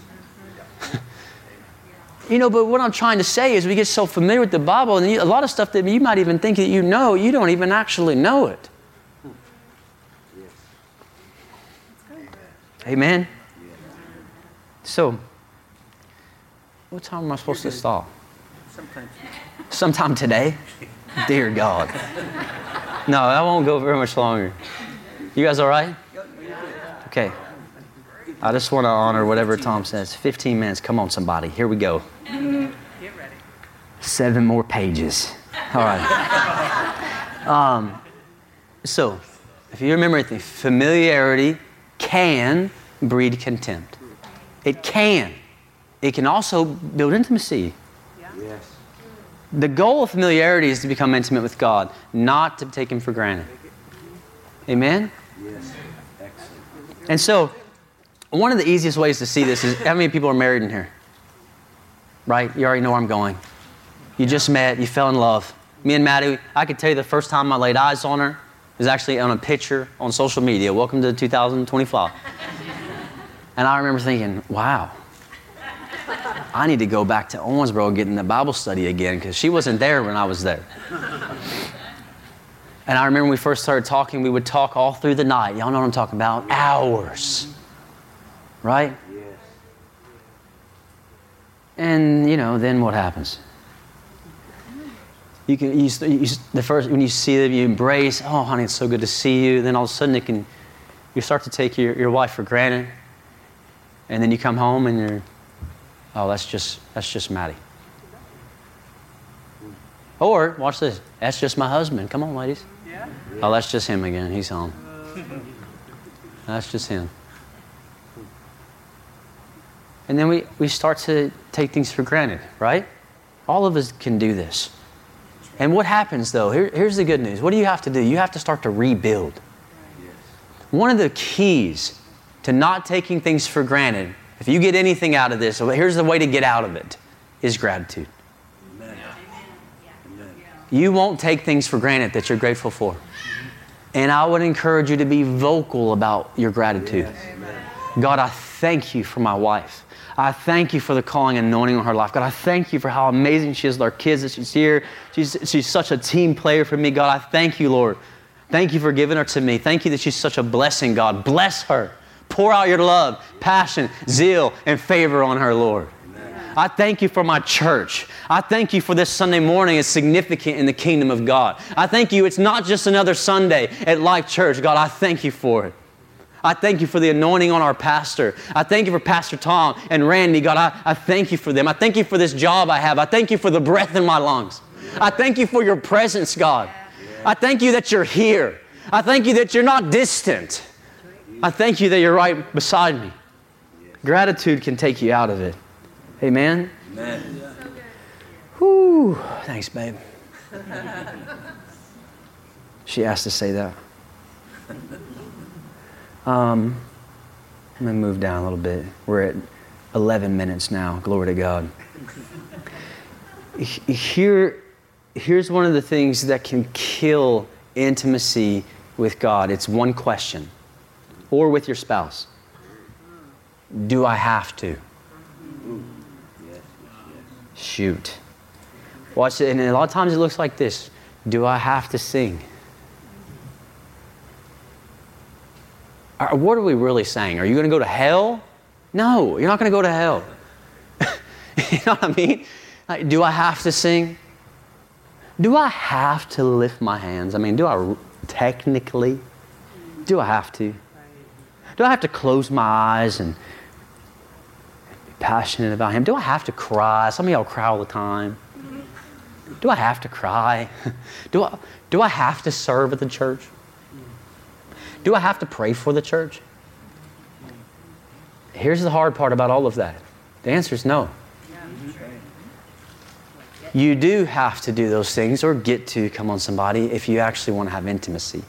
You know, but what I'm trying to say is we get so familiar with the Bible, and a lot of stuff that you might even think that you know, you don't even actually know it. Amen? So, what time am I supposed to stop? Sometime today? Dear God. No, I won't go very much longer. You guys all right? Okay. I just want to honor whatever Tom says. 15 minutes. Come on, somebody. Here we go. Get ready. 7 more pages. All right. So, if you remember anything, familiarity can breed contempt. It can. It can also build intimacy. Yes. The goal of familiarity is to become intimate with God, not to take Him for granted. Amen? Yes. Excellent. And so, one of the easiest ways to see this is, how many people are married in here? Right? You already know where I'm going. You just met, you fell in love. Me and Maddie, I could tell you the first time I laid eyes on her was actually on a picture on social media. Welcome to 2025. And I remember thinking, wow, I need to go back to Owensboro and get in the Bible study again because she wasn't there when I was there. And I remember when we first started talking, we would talk all through the night. Y'all know what I'm talking about? Hours. Right? Yes. And, you know, then what happens? When you see them, you embrace, oh, honey, it's so good to see you. Then all of a sudden you start to take your wife for granted. And then you come home and you're, oh, that's just Maddie. Or, watch this, that's just my husband. Come on, ladies. Yeah. Oh, that's just him again. He's home. That's just him. And then we start to take things for granted, right? All of us can do this. And what happens, though? Here's the good news. What do you have to do? You have to start to rebuild. Yes. One of the keys to not taking things for granted, if you get anything out of this, here's the way to get out of it, is gratitude. Amen. You won't take things for granted that you're grateful for. And I would encourage you to be vocal about your gratitude. Yes. God, I thank you for my wife. I thank you for the calling and anointing on her life. God, I thank you for how amazing she is with our kids, that she's here. She's such a team player for me. God, I thank you, Lord. Thank you for giving her to me. Thank you that she's such a blessing, God. Bless her. Pour out your love, passion, zeal, and favor on her, Lord. Amen. I thank you for my church. I thank you for this Sunday morning is significant in the kingdom of God. I thank you it's not just another Sunday at Life Church. God, I thank you for it. I thank you for the anointing on our pastor. I thank you for Pastor Tom and Randy. God, I thank you for them. I thank you for this job I have. I thank you for the breath in my lungs. I thank you for your presence, God. I thank you that you're here. I thank you that you're not distant. I thank you that you're right beside me. Gratitude can take you out of it. Amen? Amen. Whew. Thanks, babe. She asked to say that. I'm going to move down a little bit. We're at 11 minutes now. Glory to God. Here's one of the things that can kill intimacy with God. It's one question. Or with your spouse. Do I have to? Shoot. Watch it. And a lot of times it looks like this. Do I have to sing? What are we really saying? Are you going to go to hell? No, you're not going to go to hell. You know what I mean? Like, do I have to sing? Do I have to lift my hands? I mean, do I technically? Do I have to? Do I have to close my eyes and be passionate about Him? Do I have to cry? Some of y'all cry all the time. Do I have to cry? Do I have to serve at the church? Do I have to pray for the church? Here's the hard part about all of that. The answer is no. You do have to do those things, or get to, come on somebody, if you actually want to have intimacy.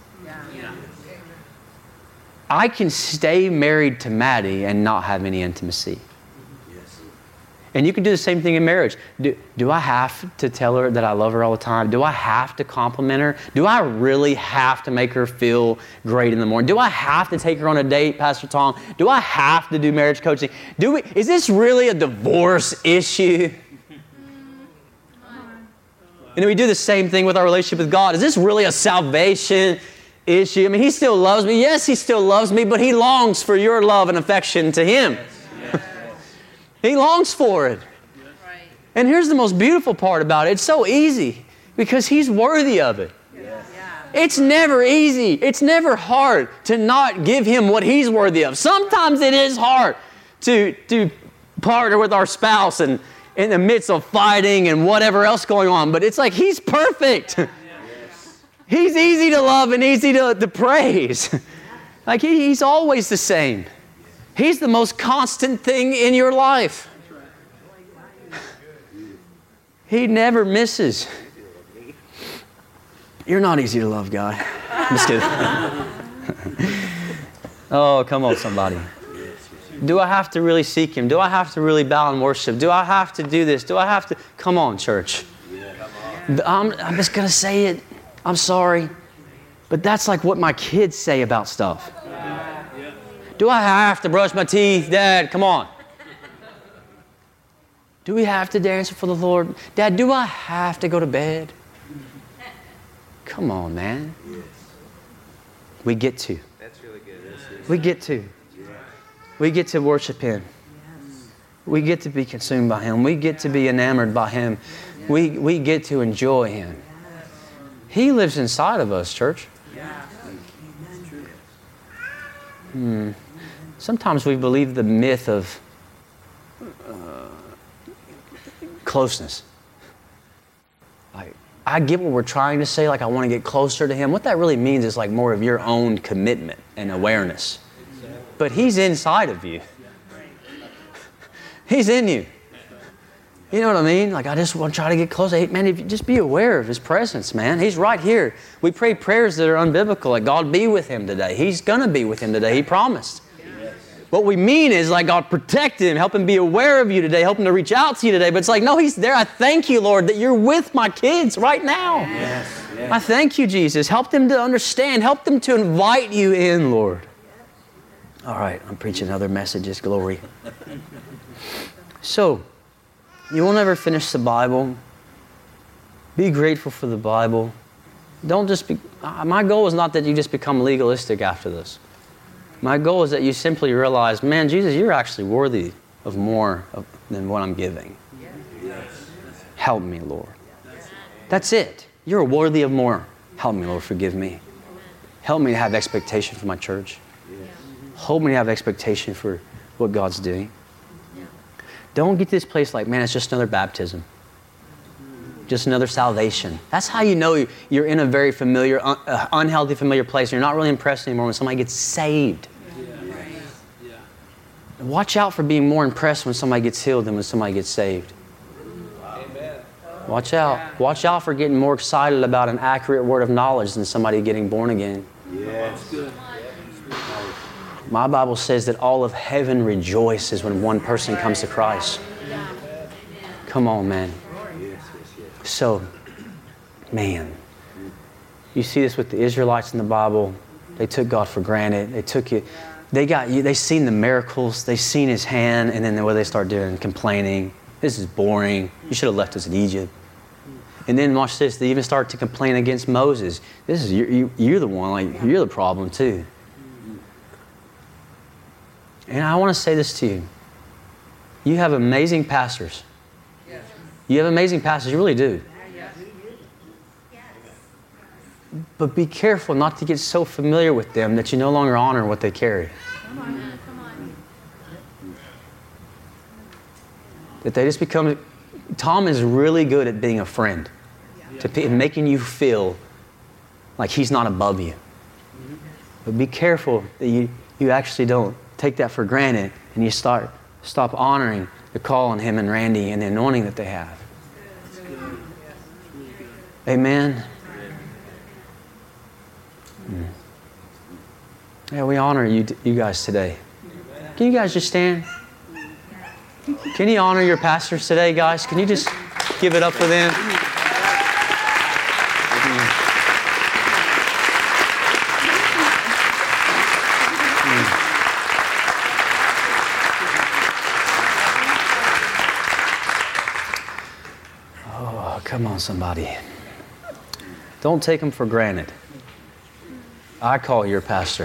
I can stay married to Maddie and not have any intimacy. And you can do the same thing in marriage. Do I have to tell her that I love her all the time? Do I have to compliment her? Do I really have to make her feel great in the morning? Do I have to take her on a date, Pastor Tom? Do I have to do marriage coaching? Is this really a divorce issue? And we do the same thing with our relationship with God. Is this really a salvation issue? I mean, He still loves me. Yes, He still loves me, but He longs for your love and affection to Him. He longs for it. And here's the most beautiful part about it. It's so easy because He's worthy of it. It's never easy. It's never hard to not give Him what He's worthy of. Sometimes it is hard to partner with our spouse and in the midst of fighting and whatever else going on. But it's like He's perfect. He's easy to love and easy to praise. Like He's always the same. He's the most constant thing in your life. He never misses. You're not easy to love, God. I'm just kidding. Oh, come on, somebody. Do I have to really seek Him? Do I have to really bow and worship? Do I have to do this? Do I have to? Come on, church. I'm just going to say it. I'm sorry. But that's like what my kids say about stuff. Do I have to brush my teeth? Dad, come on. Do we have to dance for the Lord? Dad, do I have to go to bed? Come on, man. We get to. That's really good. We get to. We get to worship Him. We get to be consumed by Him. We get to be enamored by Him. We get to enjoy Him. He lives inside of us, church. Sometimes we believe the myth of closeness. Like, I get what we're trying to say, like I want to get closer to Him. What that really means is like more of your own commitment and awareness. But He's inside of you. He's in you. You know what I mean? Like I just want to try to get closer. Hey, man, if you just be aware of His presence, man. He's right here. We pray prayers that are unbiblical, like God be with him today. He's going to be with him today. He promised. What we mean is like God protect him, help him be aware of you today, help him to reach out to you today. But it's like, no, He's there. I thank you, Lord, that you're with my kids right now. Yes. I thank you, Jesus. Help them to understand. Help them to invite you in, Lord. All right, I'm preaching other messages. Glory. So, you won't ever finish the Bible. Be grateful for the Bible. Don't just be... My goal is not that you just become legalistic after this. My goal is that you simply realize, man, Jesus, you're actually worthy of more than what I'm giving. Help me, Lord. That's it. You're worthy of more. Help me, Lord, forgive me. Help me to have expectation for my church. Help me to have expectation for what God's doing. Don't get to this place like, man, it's just another baptism. Just another salvation. That's how you know you're in a very familiar, unhealthy, familiar place. You're not really impressed anymore when somebody gets saved. Watch out for being more impressed when somebody gets healed than when somebody gets saved. Watch out. Watch out for getting more excited about an accurate word of knowledge than somebody getting born again. Yes. My Bible says that all of heaven rejoices when one person comes to Christ. Come on, man. So, man, you see this with the Israelites in the Bible. They took God for granted. They took it. They seen the miracles. They seen His hand, and then what they start doing, complaining. This is boring. You should have left us in Egypt. And then watch this. They even start to complain against Moses. This is you're the one. Like you're the problem too. And I want to say this to you. You have amazing pastors. You have amazing pastors. You really do. But be careful not to get so familiar with them that you no longer honor what they carry. That they just become... Tom is really good at being a friend. Making you feel like he's not above you. But be careful that you actually don't take that for granted and you stop honoring the call on him and Randy and the anointing that they have. Amen. Yeah, we honor you guys today. Can you guys just stand? Can you honor your pastors today, guys? Can you just give it up for them? Oh, come on, somebody. Don't take them for granted. I call your pastor.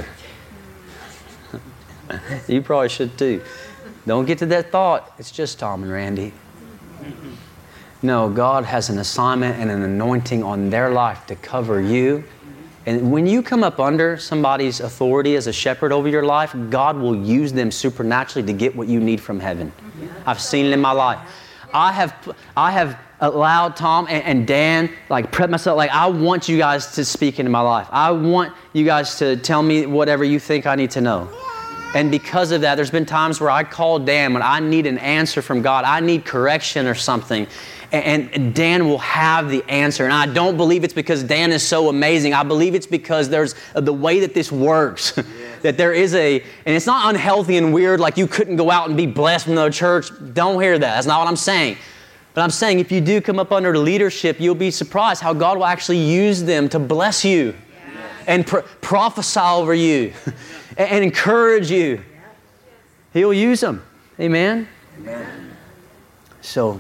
You probably should too. Don't get to that thought. It's just Tom and Randy. No, God has an assignment and an anointing on their life to cover you. And when you come up under somebody's authority as a shepherd over your life, God will use them supernaturally to get what you need from heaven. I've seen it in my life. I have allowed Tom and Dan, prep myself, I want you guys to speak into my life. I want you guys to tell me whatever you think I need to know. And because of that, there's been times where I call Dan when I need an answer from God. I need correction or something. And Dan will have the answer. And I don't believe it's because Dan is so amazing. I believe it's because there's the way that this works. Yes. That there is and it's not unhealthy and weird, like you couldn't go out and be blessed from the church. Don't hear that. That's not what I'm saying. But I'm saying if you do come up under leadership, you'll be surprised how God will actually use them to bless you. Yes. And prophesy over you. And encourage you. He'll use them. Amen? Amen. So,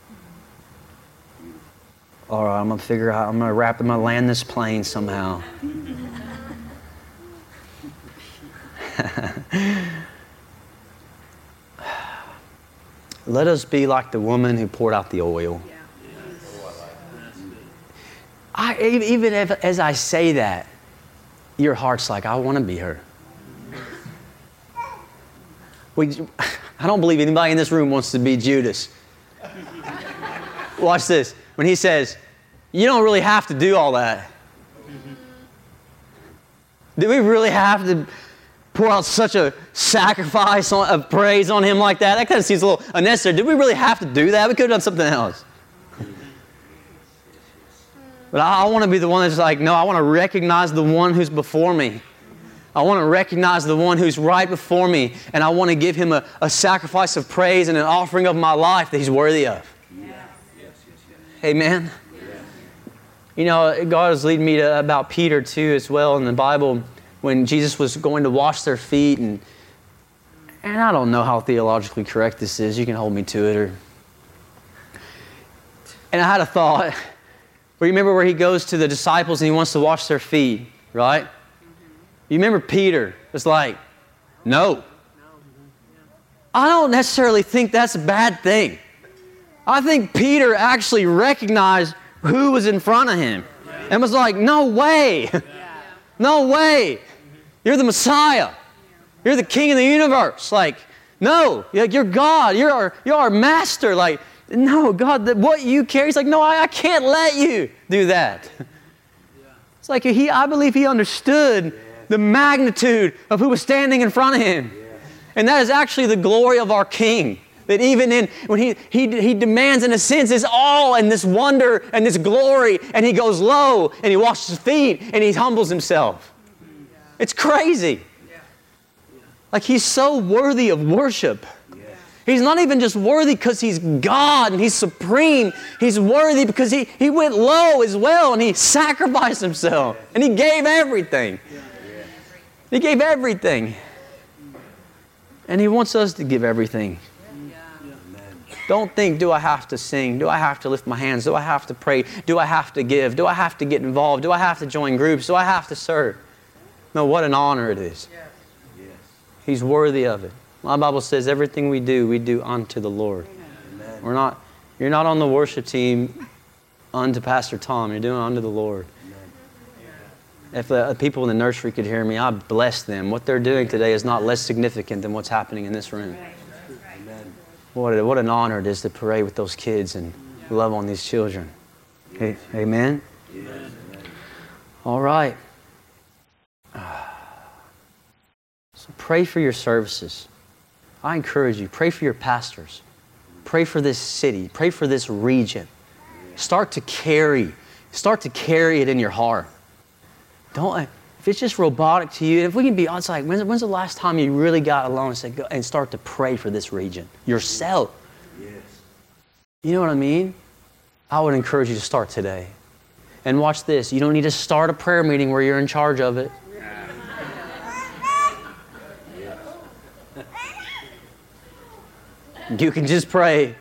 all right, I'm going to figure out, I'm going to land this plane somehow. Let us be like the woman who poured out the oil. Even as I say that, your heart's like, I want to be her. I don't believe anybody in this room wants to be Judas. Watch this. When he says, you don't really have to do all that. Do we really have to pour out such a sacrifice of praise on him like that? That kind of seems a little unnecessary. Did we really have to do that? We could have done something else. But I want to be the one that's like, no, I want to recognize the one who's before me. I want to recognize the one who's right before me, and I want to give him a sacrifice of praise and an offering of my life that he's worthy of. Yes. Amen? Yes. You know, God is leading me to about Peter too as well in the Bible when Jesus was going to wash their feet. And I don't know how theologically correct this is. You can hold me to it. And I had a thought. Well, you remember where he goes to the disciples and he wants to wash their feet, right? You remember Peter was like, no. I don't necessarily think that's a bad thing. I think Peter actually recognized who was in front of him and was like, no way. No way. You're the Messiah. You're the King of the universe. Like, no, you're God. You're our master. Like, no, God, what you carry. He's like, no, I can't let you do that. It's like I believe he understood the magnitude of who was standing in front of him. And that is actually the glory of our King. That even when he demands, in a sense, this awe and this wonder and this glory, and he goes low and he washes his feet and he humbles himself. It's crazy. Like he's so worthy of worship. He's not even just worthy because he's God and he's supreme. He's worthy because he went low as well and he sacrificed himself and he gave everything. He gave everything. And he wants us to give everything. Don't think, do I have to sing? Do I have to lift my hands? Do I have to pray? Do I have to give? Do I have to get involved? Do I have to join groups? Do I have to serve? No, what an honor it is. He's worthy of it. My Bible says everything we do unto the Lord. You're not on the worship team unto Pastor Tom. You're doing it unto the Lord. If the people in the nursery could hear me, I bless them. What they're doing today is not less significant than what's happening in this room. What an honor it is to pray with those kids and love on these children. Okay. Amen? All right. So pray for your services. I encourage you, pray for your pastors. Pray for this city. Pray for this region. Start to carry it in your heart. If it's just robotic to you, if we can be honest, like, when's the last time you really got alone and said, go and start to pray for this region yourself? Yes. You know what I mean? I would encourage you to start today. And watch this. You don't need to start a prayer meeting where you're in charge of it. You can just pray.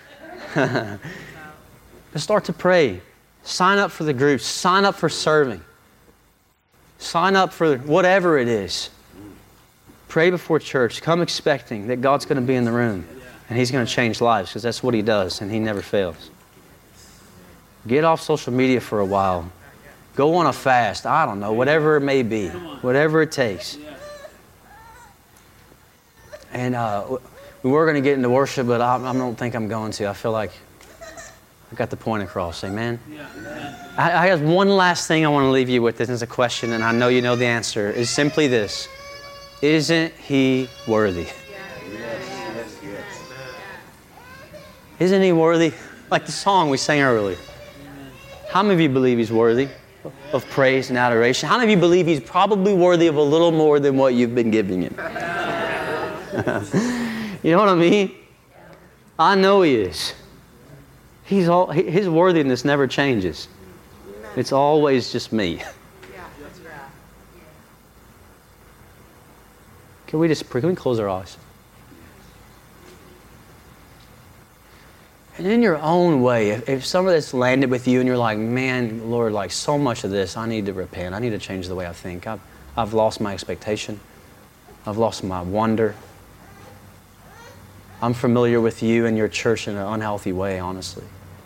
Just start to pray. Sign up for the groups. Sign up for serving. Sign up for whatever it is. Pray before church. Come expecting that God's going to be in the room. And He's going to change lives, because that's what He does, and He never fails. Get off social media for a while. Go on a fast. I don't know. Whatever it may be. Whatever it takes. And we were going to get into worship, but I don't think I'm going to. I feel like I got the point across. Amen? I have one last thing I want to leave you with. This is a question, and I know you know the answer. It's simply this. Isn't He worthy? Isn't He worthy? Like the song we sang earlier. How many of you believe He's worthy of praise and adoration? How many of you believe He's probably worthy of a little more than what you've been giving Him? You know what I mean? I know He is. His worthiness never changes. It's always just me. Can we close our eyes? And in your own way, if some of this landed with you and you're like, man, Lord, like so much of this, I need to repent. I need to change the way I think. I've lost my expectation. I've lost my wonder. I'm familiar with you and your church in an unhealthy way, honestly.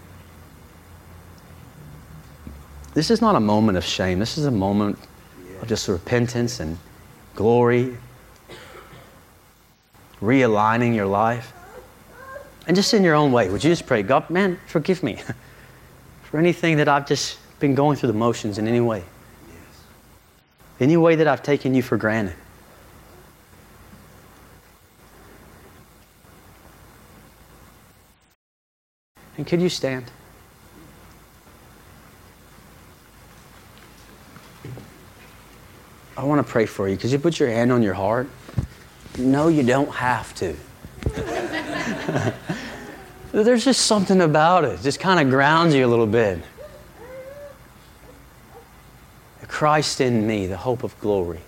This is not a moment of shame. This is a moment of just repentance and glory, realigning your life. And just in your own way, would you just pray, God, man, forgive me for anything that I've just been going through the motions in any way. Any way that I've taken you for granted. And could you stand? I want to pray for you. Could you put your hand on your heart? No, you don't have to. There's just something about it. It just kind of grounds you a little bit. Christ in me, the hope of glory.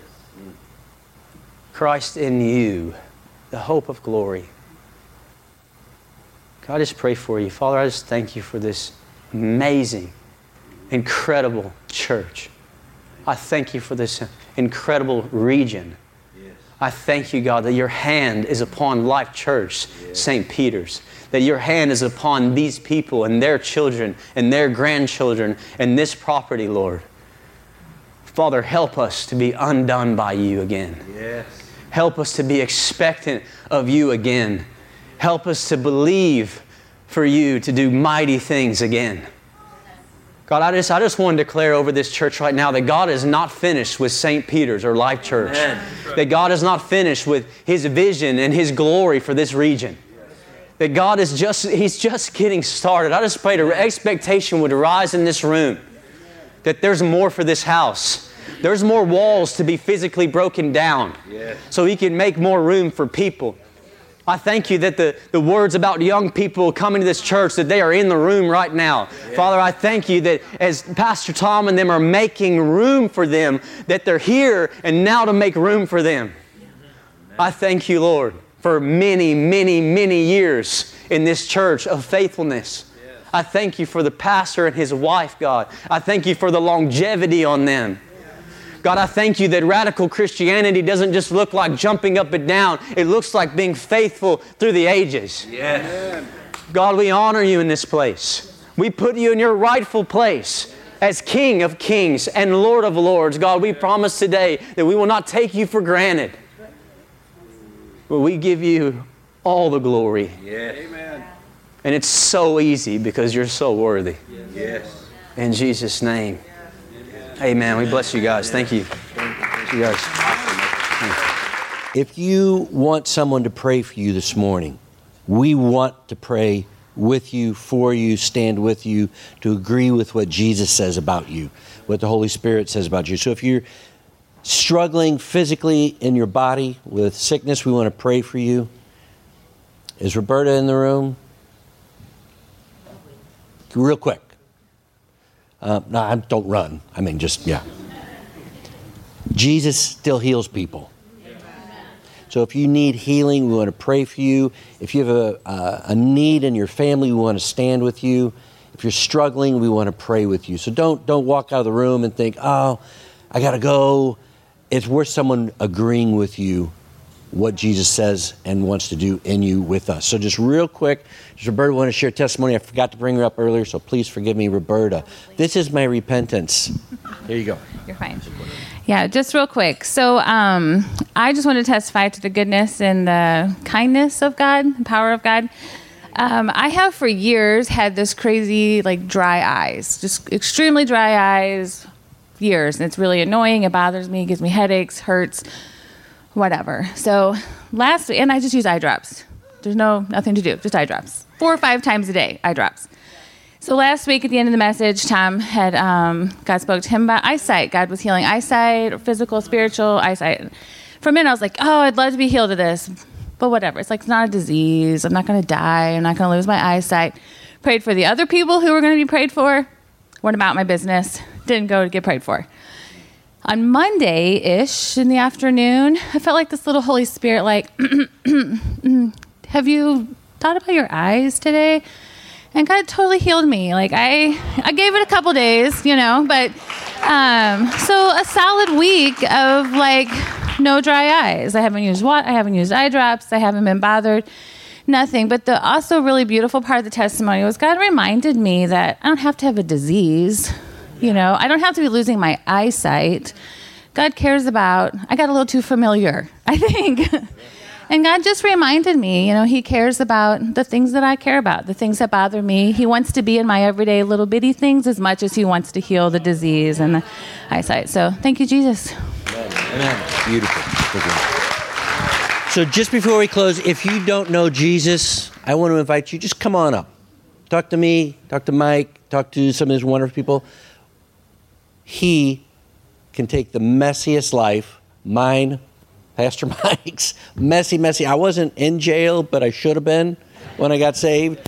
Christ in you, the hope of glory. God, I just pray for you. Father, I just thank you for this amazing, incredible church. I thank you for this incredible region. I thank you, God, that your hand is upon Life Church, St. Peter's. That your hand is upon these people and their children and their grandchildren and this property, Lord. Father, help us to be undone by you again. Yes. Help us to be expectant of you again. Help us to believe for you to do mighty things again. God, I just want to declare over this church right now that God is not finished with St. Peter's or Life Church. Amen. That God is not finished with His vision and His glory for this region. That God is He's just getting started. I just pray that expectation would rise in this room. That there's more for this house. There's more walls to be physically broken down. Yes. So He can make more room for people. I thank you that the words about young people coming to this church, that they are in the room right now. Yeah. Father, I thank you that as Pastor Tom and them are making room for them, that they're here and now to make room for them. Amen. I thank you, Lord, for many, many, many years in this church of faithfulness. Yes. I thank you for the pastor and his wife, God. I thank you for the longevity on them. God, I thank you that radical Christianity doesn't just look like jumping up and down. It looks like being faithful through the ages. Yes. God, we honor you in this place. We put you in your rightful place. as King of Kings and Lord of Lords. God, we promise today that we will not take you for granted, but we give you all the glory. Yes. Amen. And it's so easy because you're so worthy. Yes. In Jesus' name. Amen. We bless you guys. Thank you. Thank you guys. If you want someone to pray for you this morning, we want to pray with you, for you, stand with you, to agree with what Jesus says about you, what the Holy Spirit says about you. So if you're struggling physically in your body with sickness, we want to pray for you. Is Roberta in the room? Real quick. No, don't run. I mean, just, yeah. Jesus still heals people. So if you need healing, we want to pray for you. If you have a need in your family, we want to stand with you. If you're struggling, we want to pray with you. So don't walk out of the room and think, oh, I got to go. It's worth someone agreeing with you what Jesus says and wants to do in you with us. So just real quick, does Roberta want to share testimony? I forgot to bring her up earlier, so please forgive me, Roberta. This is my repentance. There you go. You're fine. Yeah, just real quick. So I just want to testify to the goodness and the kindness of God, the power of God. I have for years had this crazy, like, dry eyes, just extremely dry eyes, years. And it's really annoying. It bothers me, gives me headaches, hurts, whatever. So last week, and I just use eye drops. There's nothing to do, just eye drops. 4 or 5 times a day, eye drops. So last week at the end of the message, Tom had, God spoke to him about eyesight. God was healing eyesight, or physical, spiritual eyesight. For a minute, I was like, oh, I'd love to be healed of this. But whatever. It's like, it's not a disease. I'm not going to die. I'm not going to lose my eyesight. Prayed for the other people who were going to be prayed for. Went about my business. Didn't go to get prayed for. On Monday-ish in the afternoon, I felt like this little Holy Spirit, like, have you thought about your eyes today? And God totally healed me. Like, I gave it a couple days, but so a solid week of, like, no dry eyes. I haven't used eye drops. I haven't been bothered. Nothing. But the also really beautiful part of the testimony was God reminded me that I don't have to have a disease. I don't have to be losing my eyesight. God cares about, I got a little too familiar, I think. And God just reminded me, He cares about the things that I care about, the things that bother me. He wants to be in my everyday little bitty things as much as He wants to heal the disease and the eyesight. So thank you, Jesus. Amen. Beautiful. So just before we close, if you don't know Jesus, I want to invite you, just come on up. Talk to me, talk to Mike, talk to some of these wonderful people. He can take the messiest life, mine, Pastor Mike's, messy. I wasn't in jail, but I should have been when I got saved.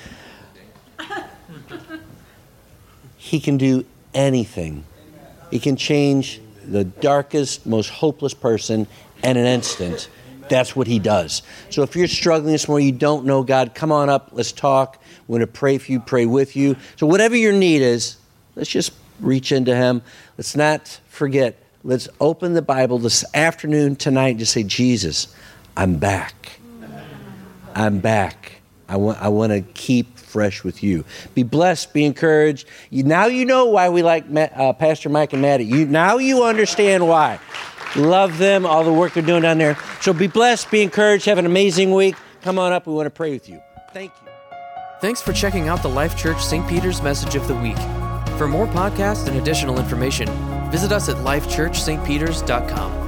He can do anything. He can change the darkest, most hopeless person in an instant. That's what He does. So if you're struggling this morning, you don't know God, come on up, let's talk. We're going to pray for you, pray with you. So whatever your need is, let's just reach into Him. Let's not forget. Let's open the Bible this afternoon, tonight, and just say, Jesus, I'm back. I'm back. I want to keep fresh with you. Be blessed. Be encouraged. Now you know why we like Pastor Mike and Maddie. Now you understand why. Love them, all the work they're doing down there. So be blessed. Be encouraged. Have an amazing week. Come on up. We want to pray with you. Thank you. Thanks for checking out the Life Church St. Peter's Message of the Week. For more podcasts and additional information, visit us at lifechurchstpeters.com.